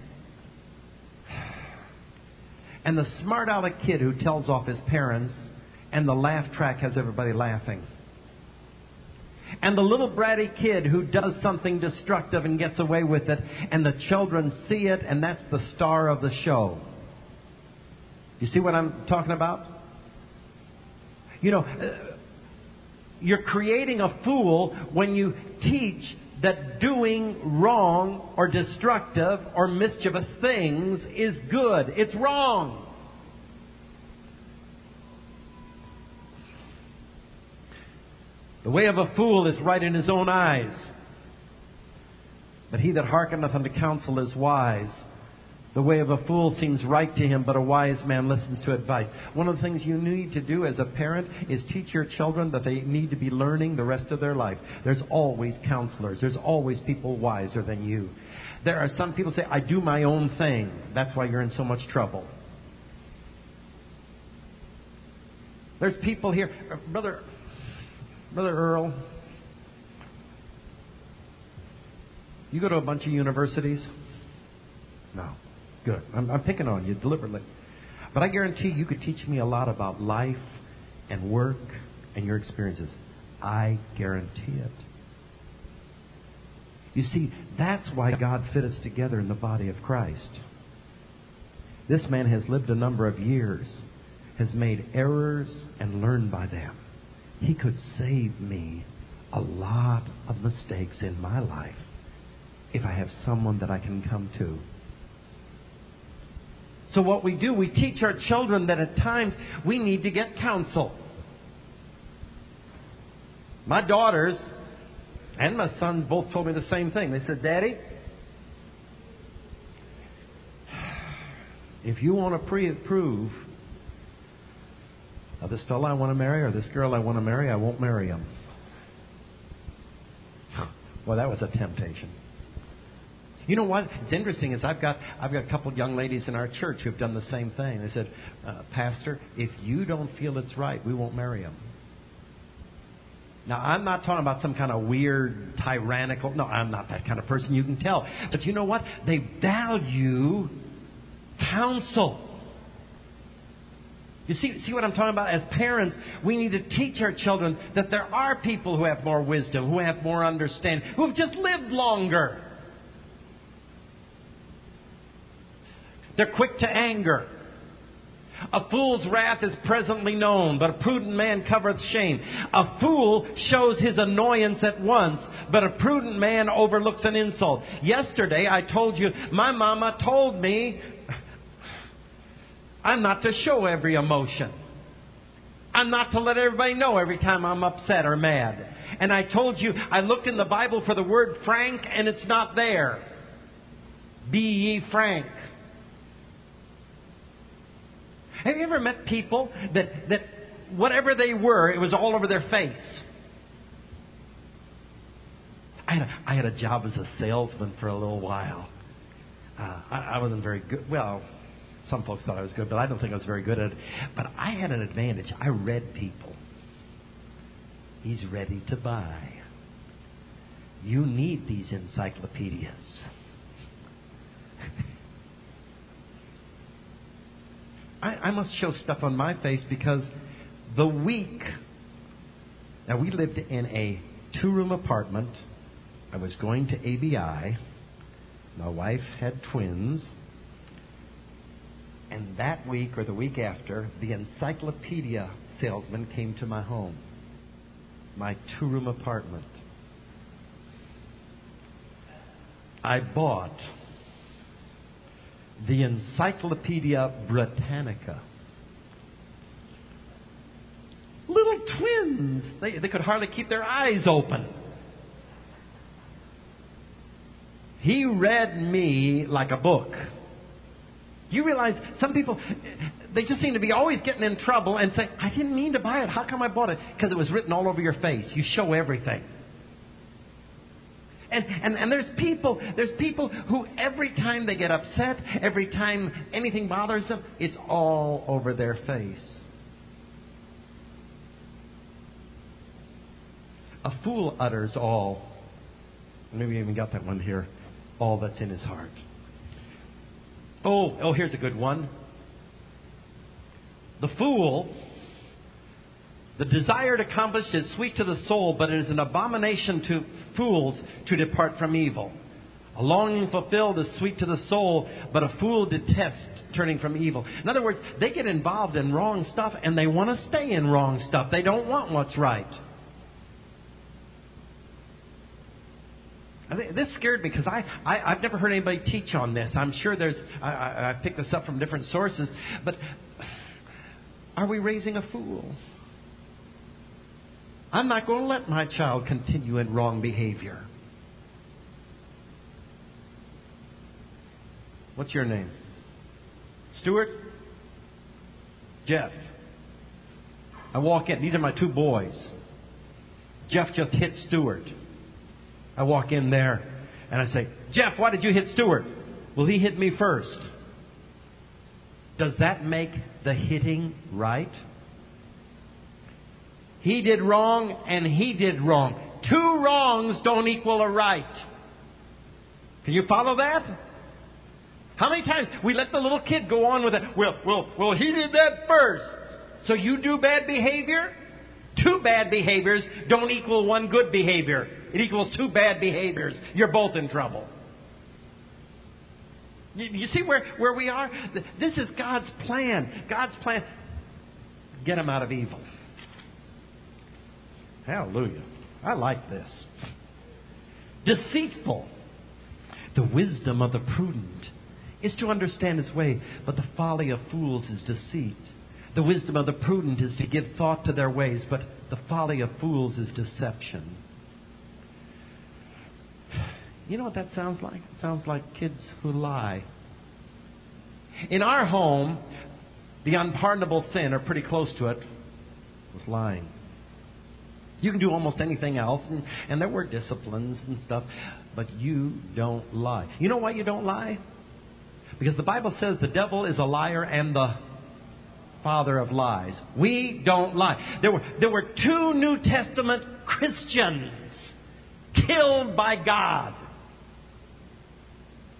and the smart aleck kid who tells off his parents, and the laugh track has everybody laughing. And the little bratty kid who does something destructive and gets away with it, and the children see it, and that's the star of the show. You see what I'm talking about? You know, uh, you're creating a fool when you teach that doing wrong or destructive or mischievous things is good. It's wrong. The way of a fool is right in his own eyes. But he that hearkeneth unto counsel is wise. The way of a fool seems right to him, but a wise man listens to advice. One of the things you need to do as a parent is teach your children that they need to be learning the rest of their life. There's always counselors. There's always people wiser than you. There are some people say, I do my own thing. That's why you're in so much trouble. There's people here. Brother, Brother Earl, you go to a bunch of universities? No. Good. I'm, I'm picking on you deliberately. But I guarantee you could teach me a lot about life and work and your experiences. I guarantee it. You see, that's why God fit us together in the body of Christ. This man has lived a number of years, has made errors and learned by them. He could save me a lot of mistakes in my life if I have someone that I can come to. So what we do, we teach our children that at times we need to get counsel. My daughters and my sons both told me the same thing. They said, Daddy, if you want to pre-approve of this fellow I want to marry or this girl I want to marry, I won't marry him. Well, that was a temptation. You know what? It's interesting is I've got I've got a couple of young ladies in our church who've done the same thing. They said, uh, Pastor, if you don't feel it's right, we won't marry him. Now, I'm not talking about some kind of weird, tyrannical... No, I'm not that kind of person, you can tell. But you know what? They value counsel. You see, see what I'm talking about? As parents, we need to teach our children that there are people who have more wisdom, who have more understanding, who have just lived longer. They're quick to anger. A fool's wrath is presently known, but a prudent man covereth shame. A fool shows his annoyance at once, but a prudent man overlooks an insult. Yesterday I told you, my mama told me I'm not to show every emotion. I'm not to let everybody know every time I'm upset or mad. And I told you, I looked in the Bible for the word frank, and it's not there. Be ye frank. Have you ever met people that, that whatever they were, it was all over their face? I had a, I had a job as a salesman for a little while. Uh, I, I wasn't very good. Well, some folks thought I was good, but I don't think I was very good at it. But I had an advantage. I read people. He's ready to buy. You need these encyclopedias. I, I must show stuff on my face because the week... Now, we lived in a two-room apartment. I was going to A B I. My wife had twins. And that week or the week after, the encyclopedia salesman came to my home. My two-room apartment. I bought the Encyclopedia Britannica. Little twins. They, they could hardly keep their eyes open. He read me like a book. Do you realize some people, they just seem to be always getting in trouble and say, I didn't mean to buy it. How come I bought it? Because it was written all over your face. You show everything. And, and and there's people, there's people who every time they get upset, every time anything bothers them, it's all over their face. A fool utters all. Maybe we even got that one here. All that's in his heart. Oh, oh, here's a good one. The fool, the desire to accomplish is sweet to the soul, but it is an abomination to fools to depart from evil. A longing fulfilled is sweet to the soul, but a fool detests turning from evil. In other words, they get involved in wrong stuff and they want to stay in wrong stuff. They don't want what's right. I think this scared me because I, I, I've never heard anybody teach on this. I'm sure there's, I, I, I picked this up from different sources. But are we raising a fool? I'm not going to let my child continue in wrong behavior. What's your name? Stuart? Jeff. I walk in. These are my two boys. Jeff just hit Stuart. I walk in there and I say, Jeff, why did you hit Stuart? Well, he hit me first. Does that make the hitting right? He did wrong and he did wrong. Two wrongs don't equal a right. Can you follow that? How many times we let the little kid go on with it? Well, well, well, he did that first. So you do bad behavior? Two bad behaviors don't equal one good behavior. It equals two bad behaviors. You're both in trouble. You, you see where, where we are? This is God's plan. God's plan. Get them out of evil. Hallelujah. I like this. Deceitful. The wisdom of the prudent is to understand his way, but the folly of fools is deceit. The wisdom of the prudent is to give thought to their ways, but the folly of fools is deception. You know what that sounds like? It sounds like kids who lie. In our home, the unpardonable sin, or pretty close to it, was lying. You can do almost anything else, and, and there were disciplines and stuff, but you don't lie. You know why you don't lie? Because the Bible says the devil is a liar and the father of lies. We don't lie. There were, there were two New Testament Christians killed by God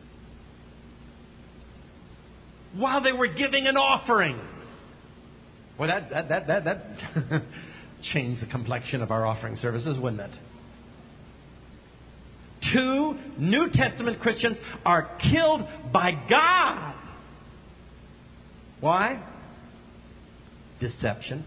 while they were giving an offering. Well, that that that that, that changed the complexion of our offering services, wouldn't it? Two New Testament Christians are killed by God. Why? Deception.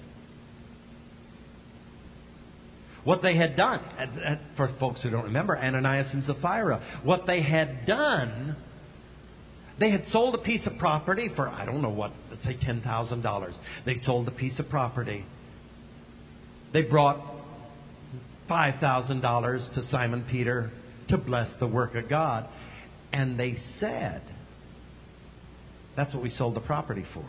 What they had done, for folks who don't remember, Ananias and Sapphira, what they had done, they had sold a piece of property for, I don't know what, let's say ten thousand dollars. They sold a piece of property. They brought five thousand dollars to Simon Peter to bless the work of God. And they said, that's what we sold the property for.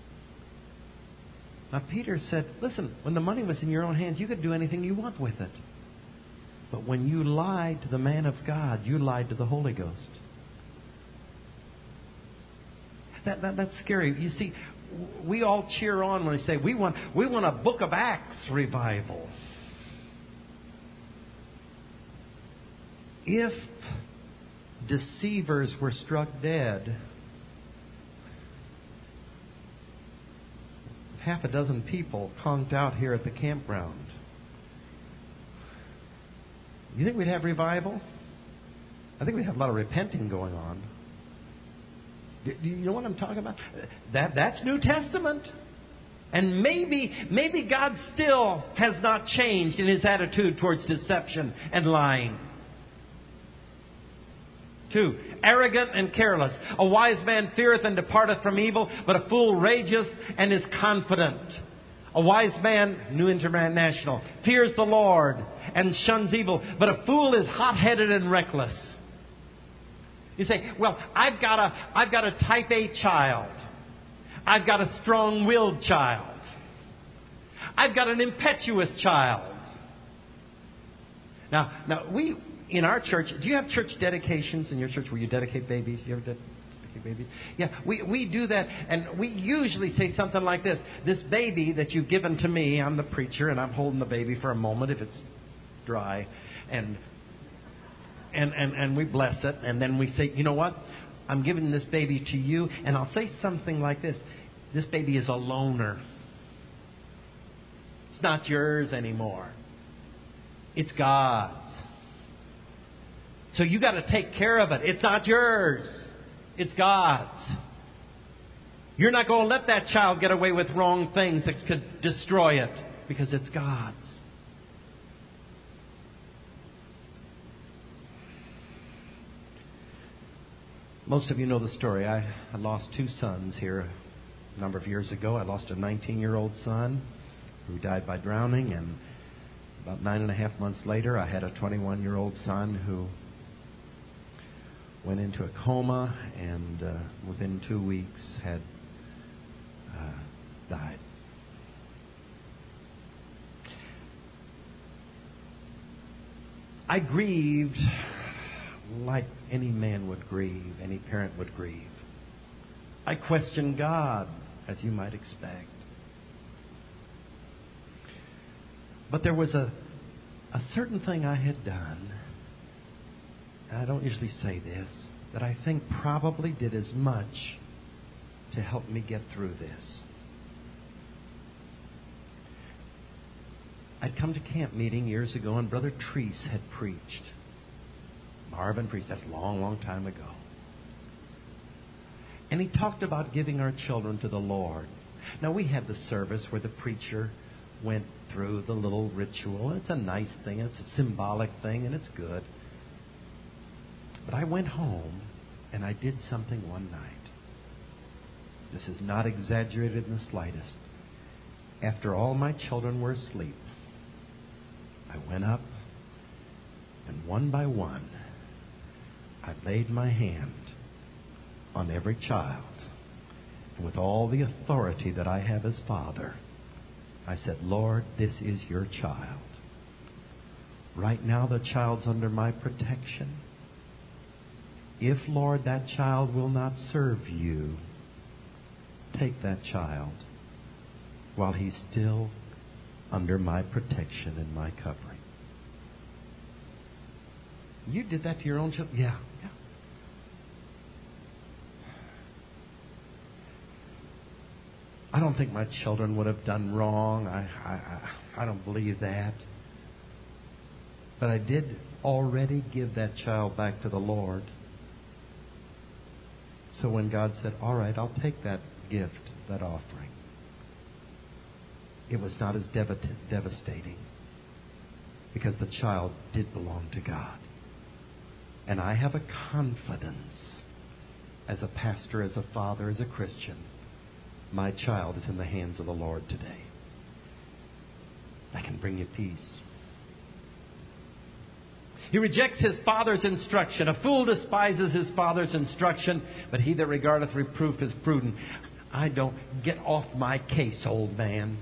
Now Peter said, listen, when the money was in your own hands, you could do anything you want with it. But when you lied to the man of God, you lied to the Holy Ghost. That, that, that's scary. You see, we all cheer on when they say, we want, we want a Book of Acts revival. If deceivers were struck dead, half a dozen people conked out here at the campground, you think we'd have revival? I think we'd have a lot of repenting going on. Do you know what I'm talking about? That that's New Testament. And maybe maybe God still has not changed in His attitude towards deception and lying. Two, arrogant and careless. A wise man feareth and departeth from evil, but a fool rages and is confident. A wise man, New International, fears the Lord and shuns evil, but a fool is hot-headed and reckless. You say, well, I've got a I've got a type A child. I've got a strong-willed child. I've got an impetuous child. Now, now we in our church, do you have church dedications in your church where you dedicate babies? You ever dedicate babies? Yeah, we, we do that, and we usually say something like this. This baby that you've given to me, I'm the preacher, and I'm holding the baby for a moment if it's dry, and and and, and we bless it, and then we say, you know what? I'm giving this baby to you, and I'll say something like this. This baby is a loner. It's not yours anymore. It's God's. So you got to take care of it. It's not yours. It's God's. You're not going to let that child get away with wrong things that could destroy it because it's God's. Most of you know the story. I, I lost two sons here a number of years ago. I lost a nineteen-year-old son who died by drowning, and about nine and a half months later, I had a twenty-one-year-old son who went into a coma, and uh, within two weeks had uh, died. I grieved like any man would grieve, any parent would grieve. I questioned God, as you might expect. But there was a, a certain thing I had done, and I don't usually say this, that I think probably did as much to help me get through this. I'd come to camp meeting years ago, and Brother Treese had preached. Marvin Treese, that's a long, long time ago. And he talked about giving our children to the Lord. Now, we had the service where the preacher went through the little ritual. It's a nice thing. It's a symbolic thing, and it's good. But I went home, and I did something one night. This is not exaggerated in the slightest. After all my children were asleep, I went up, and one by one, I laid my hand on every child. And with all the authority that I have as father, I said, Lord, this is your child. Right now the child's under my protection. If, Lord, that child will not serve you, take that child while he's still under my protection and my covering. You did that to your own children? Yeah, yeah. I don't think my children would have done wrong. I, I, I don't believe that. But I did already give that child back to the Lord. So when God said, all right, I'll take that gift, that offering, it was not as devastating because the child did belong to God. And I have a confidence as a pastor, as a father, as a Christian, my child is in the hands of the Lord today. I can bring you peace. He rejects his father's instruction. A fool despises his father's instruction, but he that regardeth reproof is prudent. I don't get off my case, old man.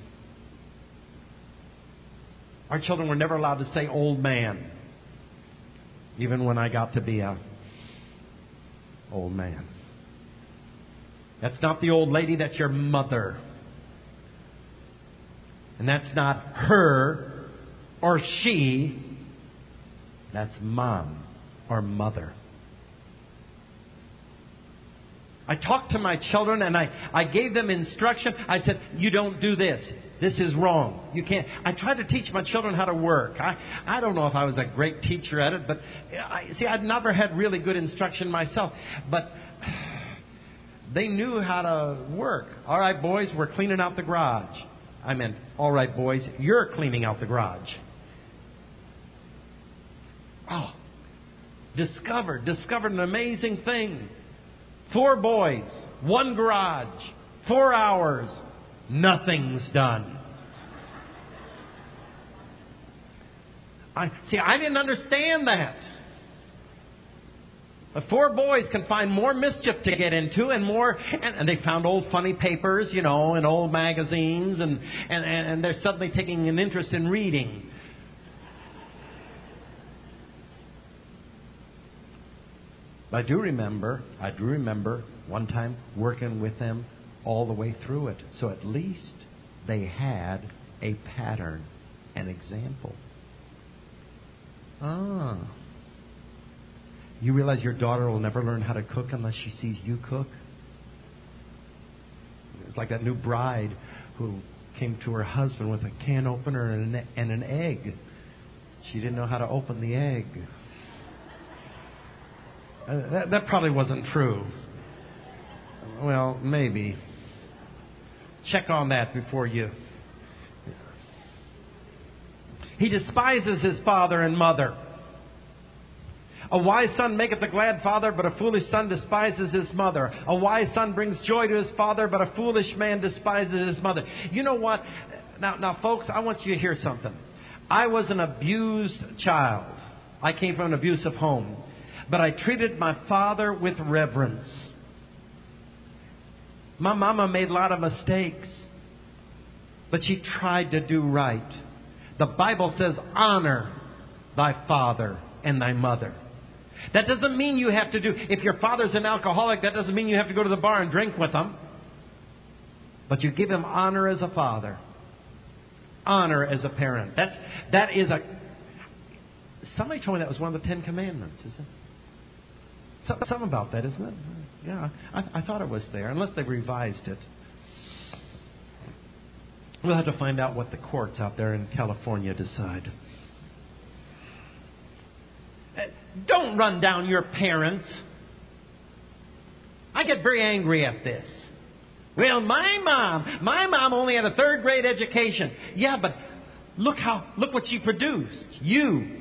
Our children were never allowed to say old man, even when I got to be a old man. That's not the old lady, that's your mother. And that's not her or she. That's mom or mother. I talked to my children and I, I gave them instruction. I said, you don't do this. This is wrong. You can't. I tried to teach my children how to work. I, I don't know if I was a great teacher at it, but I, see, I'd never had really good instruction myself. But they knew how to work. All right, boys, we're cleaning out the garage. I meant, all right, boys, you're cleaning out the garage. Oh, discovered, discovered an amazing thing. Four boys, one garage, four hours, nothing's done. I see, I didn't understand that. But four boys can find more mischief to get into and more, and, and they found old funny papers, you know, and old magazines, and, and, and they're suddenly taking an interest in reading. I do remember, I do remember one time working with them all the way through it. So at least they had a pattern, an example. Ah. You realize your daughter will never learn how to cook unless she sees you cook? It's like that new bride who came to her husband with a can opener and an, and an egg. She didn't know how to open the egg. Uh, that, that probably wasn't true. Well, maybe. Check on that before you... He despises his father and mother. A wise son maketh a glad father, but a foolish son despises his mother. A wise son brings joy to his father, but a foolish man despises his mother. You know what? Now, now, folks, I want you to hear something. I was an abused child. I came from an abusive home. But I treated my father with reverence. My mama made a lot of mistakes, but she tried to do right. The Bible says, honor thy father and thy mother. That doesn't mean you have to do... If your father's an alcoholic, that doesn't mean you have to go to the bar and drink with him. But you give him honor as a father. Honor as a parent. That's, that is a... Somebody told me that was one of the Ten Commandments, is it? Something about that, isn't it? Yeah, I, I thought it was there, unless they've revised it. We'll have to find out what the courts out there in California decide. Don't run down your parents. I get very angry at this. Well, my mom, my mom only had a third grade education. Yeah, but look how, look what she produced. You.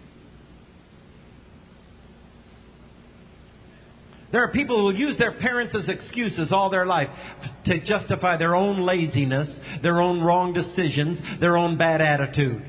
There are people who will use their parents as excuses all their life to justify their own laziness, their own wrong decisions, their own bad attitude.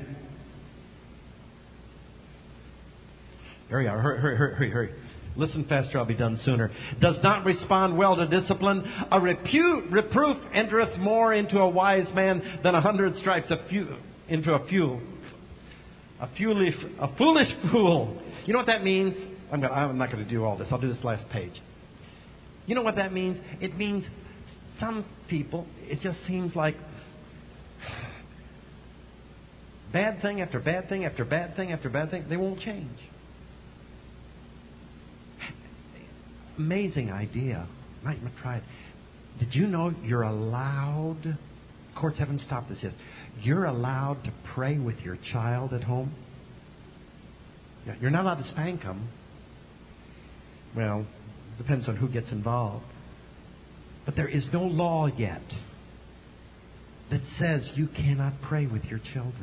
Hurry, hurry, hurry, hurry, hurry. Listen faster, I'll be done sooner. Does not respond well to discipline. A repu- reproof entereth more into a wise man than a hundred stripes a few, into a fool. A foolish, a foolish fool. You know what that means? I'm, gonna, I'm not going to do all this. I'll do this last page. You know what that means? It means some people, it just seems like bad thing after bad thing after bad thing after bad thing. They won't change. Amazing idea. Might try it. Did you know you're allowed, courts haven't stopped this yet, you're allowed to pray with your child at home? Yeah, you're not allowed to spank them. Well, depends on who gets involved. But there is no law yet that says you cannot pray with your children.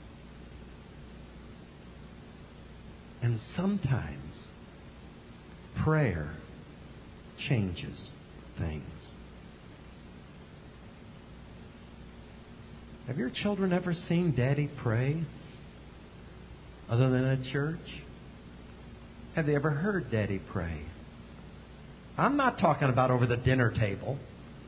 And sometimes prayer changes things. Have your children ever seen Daddy pray other than at church? Have they ever heard Daddy pray? I'm not talking about over the dinner table.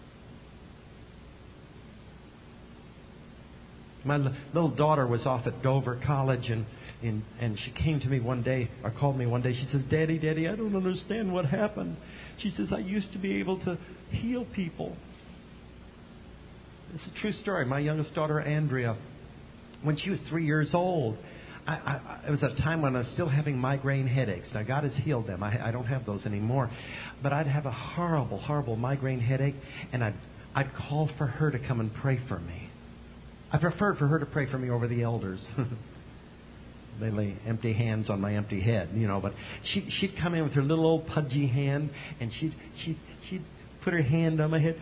My l- little daughter was off at Dover College, and, and and she came to me one day, or called me one day. She says, Daddy, Daddy, I don't understand what happened. She says, I used to be able to heal people. This is a true story. My youngest daughter, Andrea, when she was three years old, I, I, it was a time when I was still having migraine headaches. Now, God has healed them. I, I don't have those anymore. But I'd have a horrible, horrible migraine headache, and I'd, I'd call for her to come and pray for me. I preferred for her to pray for me over the elders. They lay empty hands on my empty head, you know. But she, she'd come in with her little old pudgy hand, and she'd, she'd, she'd put her hand on my head.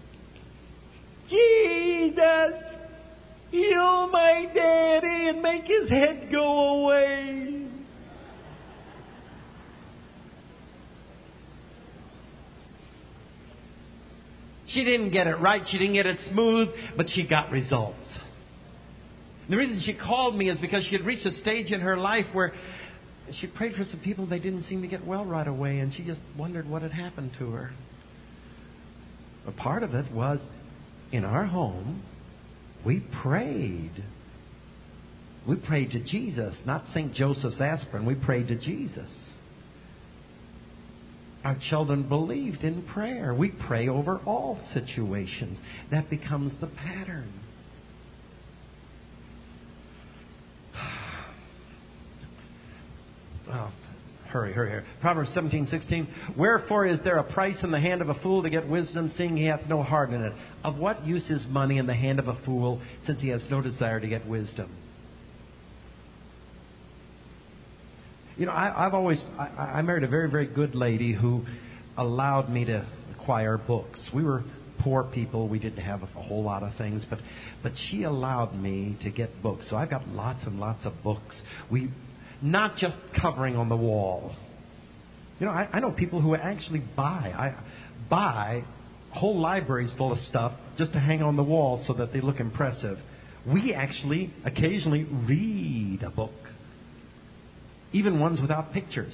Jesus, heal my daddy and make his head go away. She didn't get it right. She didn't get it smooth, but she got results. The reason she called me is because she had reached a stage in her life where she prayed for some people. They didn't seem to get well right away, and she just wondered what had happened to her. A part of it was, in our home, we prayed. We prayed to Jesus, not Saint Joseph's aspirin. We prayed to Jesus. Our children believed in prayer. We pray over all situations. That becomes the pattern. Oh, hurry, hurry, hurry. Proverbs seventeen sixteen. Wherefore is there a price in the hand of a fool to get wisdom, seeing he hath no heart in it? Of what use is money in the hand of a fool, since he has no desire to get wisdom? You know, I, I've always, I, I married a very, very good lady who allowed me to acquire books. We were poor people. We didn't have a whole lot of things, but, but she allowed me to get books. So I've got lots and lots of books. We, not just covering on the wall. You know, I, I know people who actually buy, I buy whole libraries full of stuff just to hang on the wall so that they look impressive. We actually occasionally read a book. Even ones without pictures.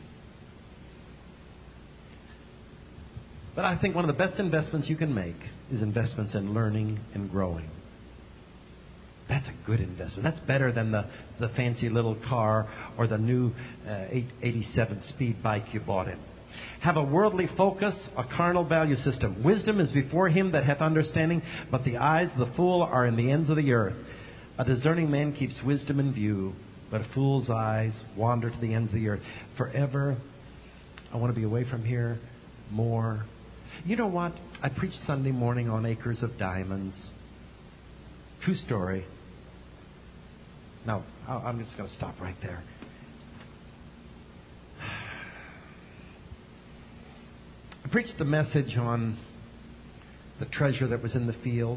But I think one of the best investments you can make is investments in learning and growing. That's a good investment. That's better than the, the fancy little car or the new uh, eight eighty-seven speed bike you bought in. Have a worldly focus, a carnal value system. Wisdom is before him that hath understanding, but the eyes of the fool are in the ends of the earth. A discerning man keeps wisdom in view, but a fool's eyes wander to the ends of the earth. Forever, I want to be away from here more. You know what? I preached Sunday morning on Acres of Diamonds. True story. No, I'm just going to stop right there. I preached the message on the treasure that was in the field.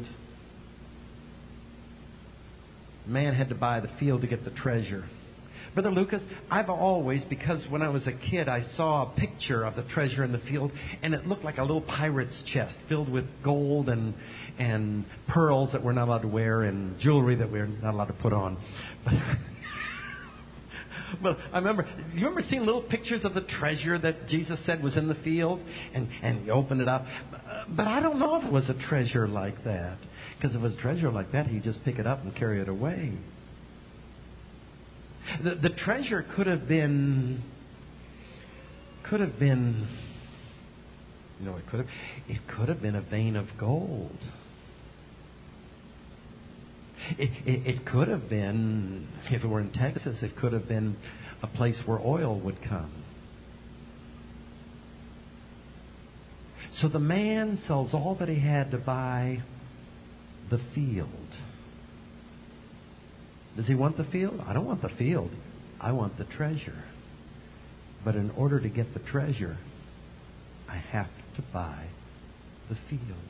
Man had to buy the field to get the treasure. Brother Lucas, I've always, because when I was a kid, I saw a picture of the treasure in the field, and it looked like a little pirate's chest filled with gold and and pearls that we're not allowed to wear and jewelry that we're not allowed to put on. But, but I remember, do you remember seeing little pictures of the treasure that Jesus said was in the field? And, and you open it up. But I don't know if it was a treasure like that. Because if it was a treasure like that, he'd just pick it up and carry it away. The, the treasure could have been, could have been, you know, it could have, it could have been a vein of gold. It, it, it could have been, if it were in Texas, it could have been a place where oil would come. So the man sells all that he had to buy the field. Does he want the field? I don't want the field. I want the treasure. But in order to get the treasure, I have to buy the field.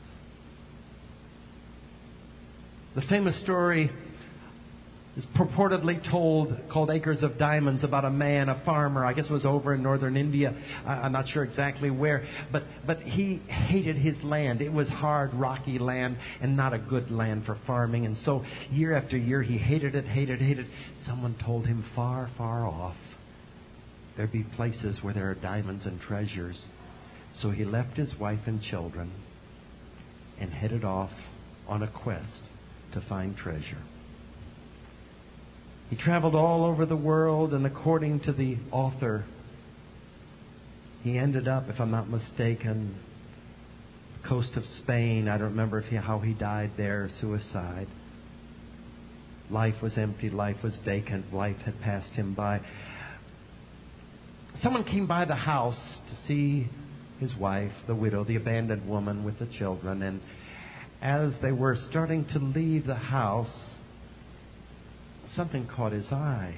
The famous story is purportedly told, called Acres of Diamonds, about a man, a farmer. I guess it was over in northern India. I'm not sure exactly where. But, but he hated his land. It was hard, rocky land and not a good land for farming. And so year after year he hated it, hated, hated. Someone told him far, far off, there'd be places where there are diamonds and treasures. So he left his wife and children and headed off on a quest to find treasure. He traveled all over the world, and according to the author, he ended up, if I'm not mistaken, the coast of Spain. I don't remember if he, how he died there, suicide. Life was empty, life was vacant, life had passed him by. Someone came by the house to see his wife, the widow, the abandoned woman with the children, and as they were starting to leave the house, something caught his eye.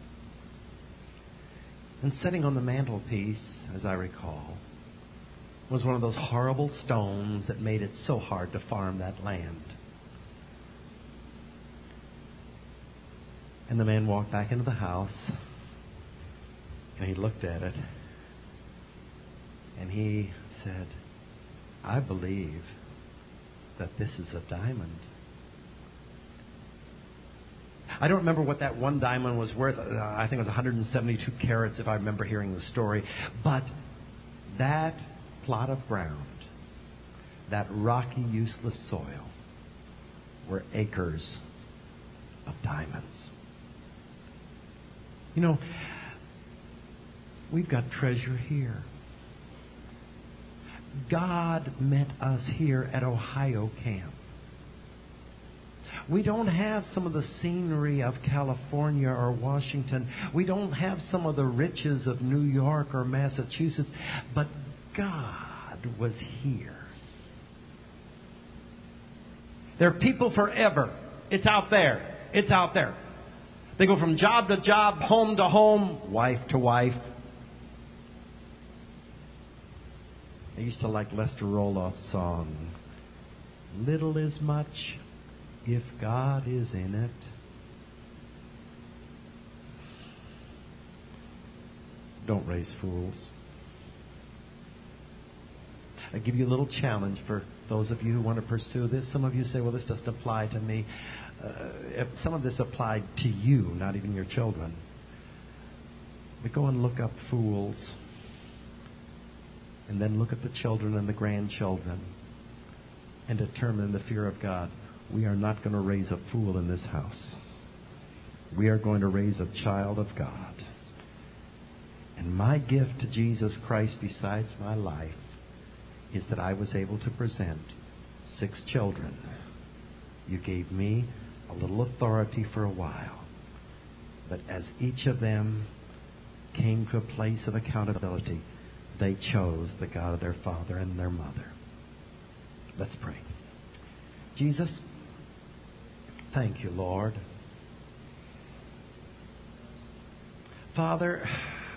And sitting on the mantelpiece, as I recall, was one of those horrible stones that made it so hard to farm that land. And the man walked back into the house, and he looked at it, and he said, I believe that this is a diamond. I don't remember what that one diamond was worth. Uh, I think it was one hundred seventy-two carats, if I remember hearing the story. But that plot of ground, that rocky, useless soil, were acres of diamonds. You know, we've got treasure here. God met us here at Ohio Camp. We don't have some of the scenery of California or Washington. We don't have some of the riches of New York or Massachusetts. But God was here. There are people forever. It's out there. It's out there. They go from job to job, home to home, wife to wife. I used to like Lester Roloff's song, Little is much if God is in it. Don't raise fools. I give you a little challenge for those of you who want to pursue this. Some of you say, well, this doesn't apply to me. Uh, if some of this applied to you, not even your children. But go and look up fools. And then look at the children and the grandchildren and determine in the fear of God, we are not going to raise a fool in this house. We are going to raise a child of God. And my gift to Jesus Christ besides my life is that I was able to present six children. You gave me a little authority for a while. But as each of them came to a place of accountability, they chose the God of their father and their mother. Let's pray. Jesus, thank you, Lord. Father,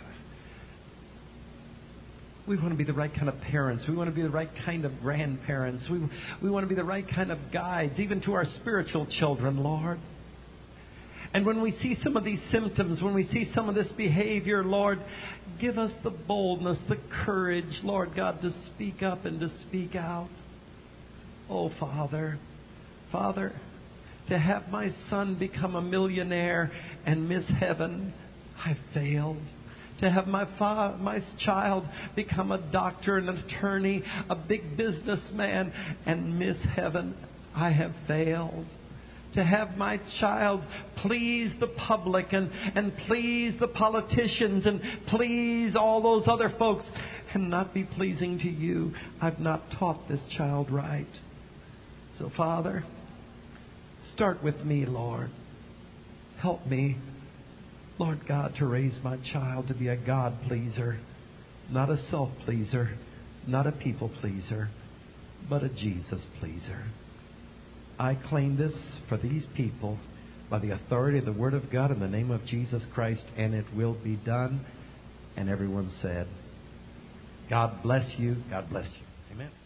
we want to be the right kind of parents. We want to be the right kind of grandparents. We, we want to be the right kind of guides, even to our spiritual children, Lord. And when we see some of these symptoms, when we see some of this behavior, Lord, give us the boldness, the courage, Lord God, to speak up and to speak out. Oh, Father, Father, to have my son become a millionaire and miss heaven, I failed. To have my fa- my child become a doctor, an attorney, a big businessman, and miss heaven, I have failed. To have my child please the public and, and please the politicians and please all those other folks and not be pleasing to you, I've not taught this child right. So, Father, start with me, Lord. Help me, Lord God, to raise my child to be a God pleaser, not a self pleaser, not a people pleaser, but a Jesus pleaser. I claim this for these people by the authority of the Word of God in the name of Jesus Christ, and it will be done. And everyone said, God bless you. God bless you. Amen.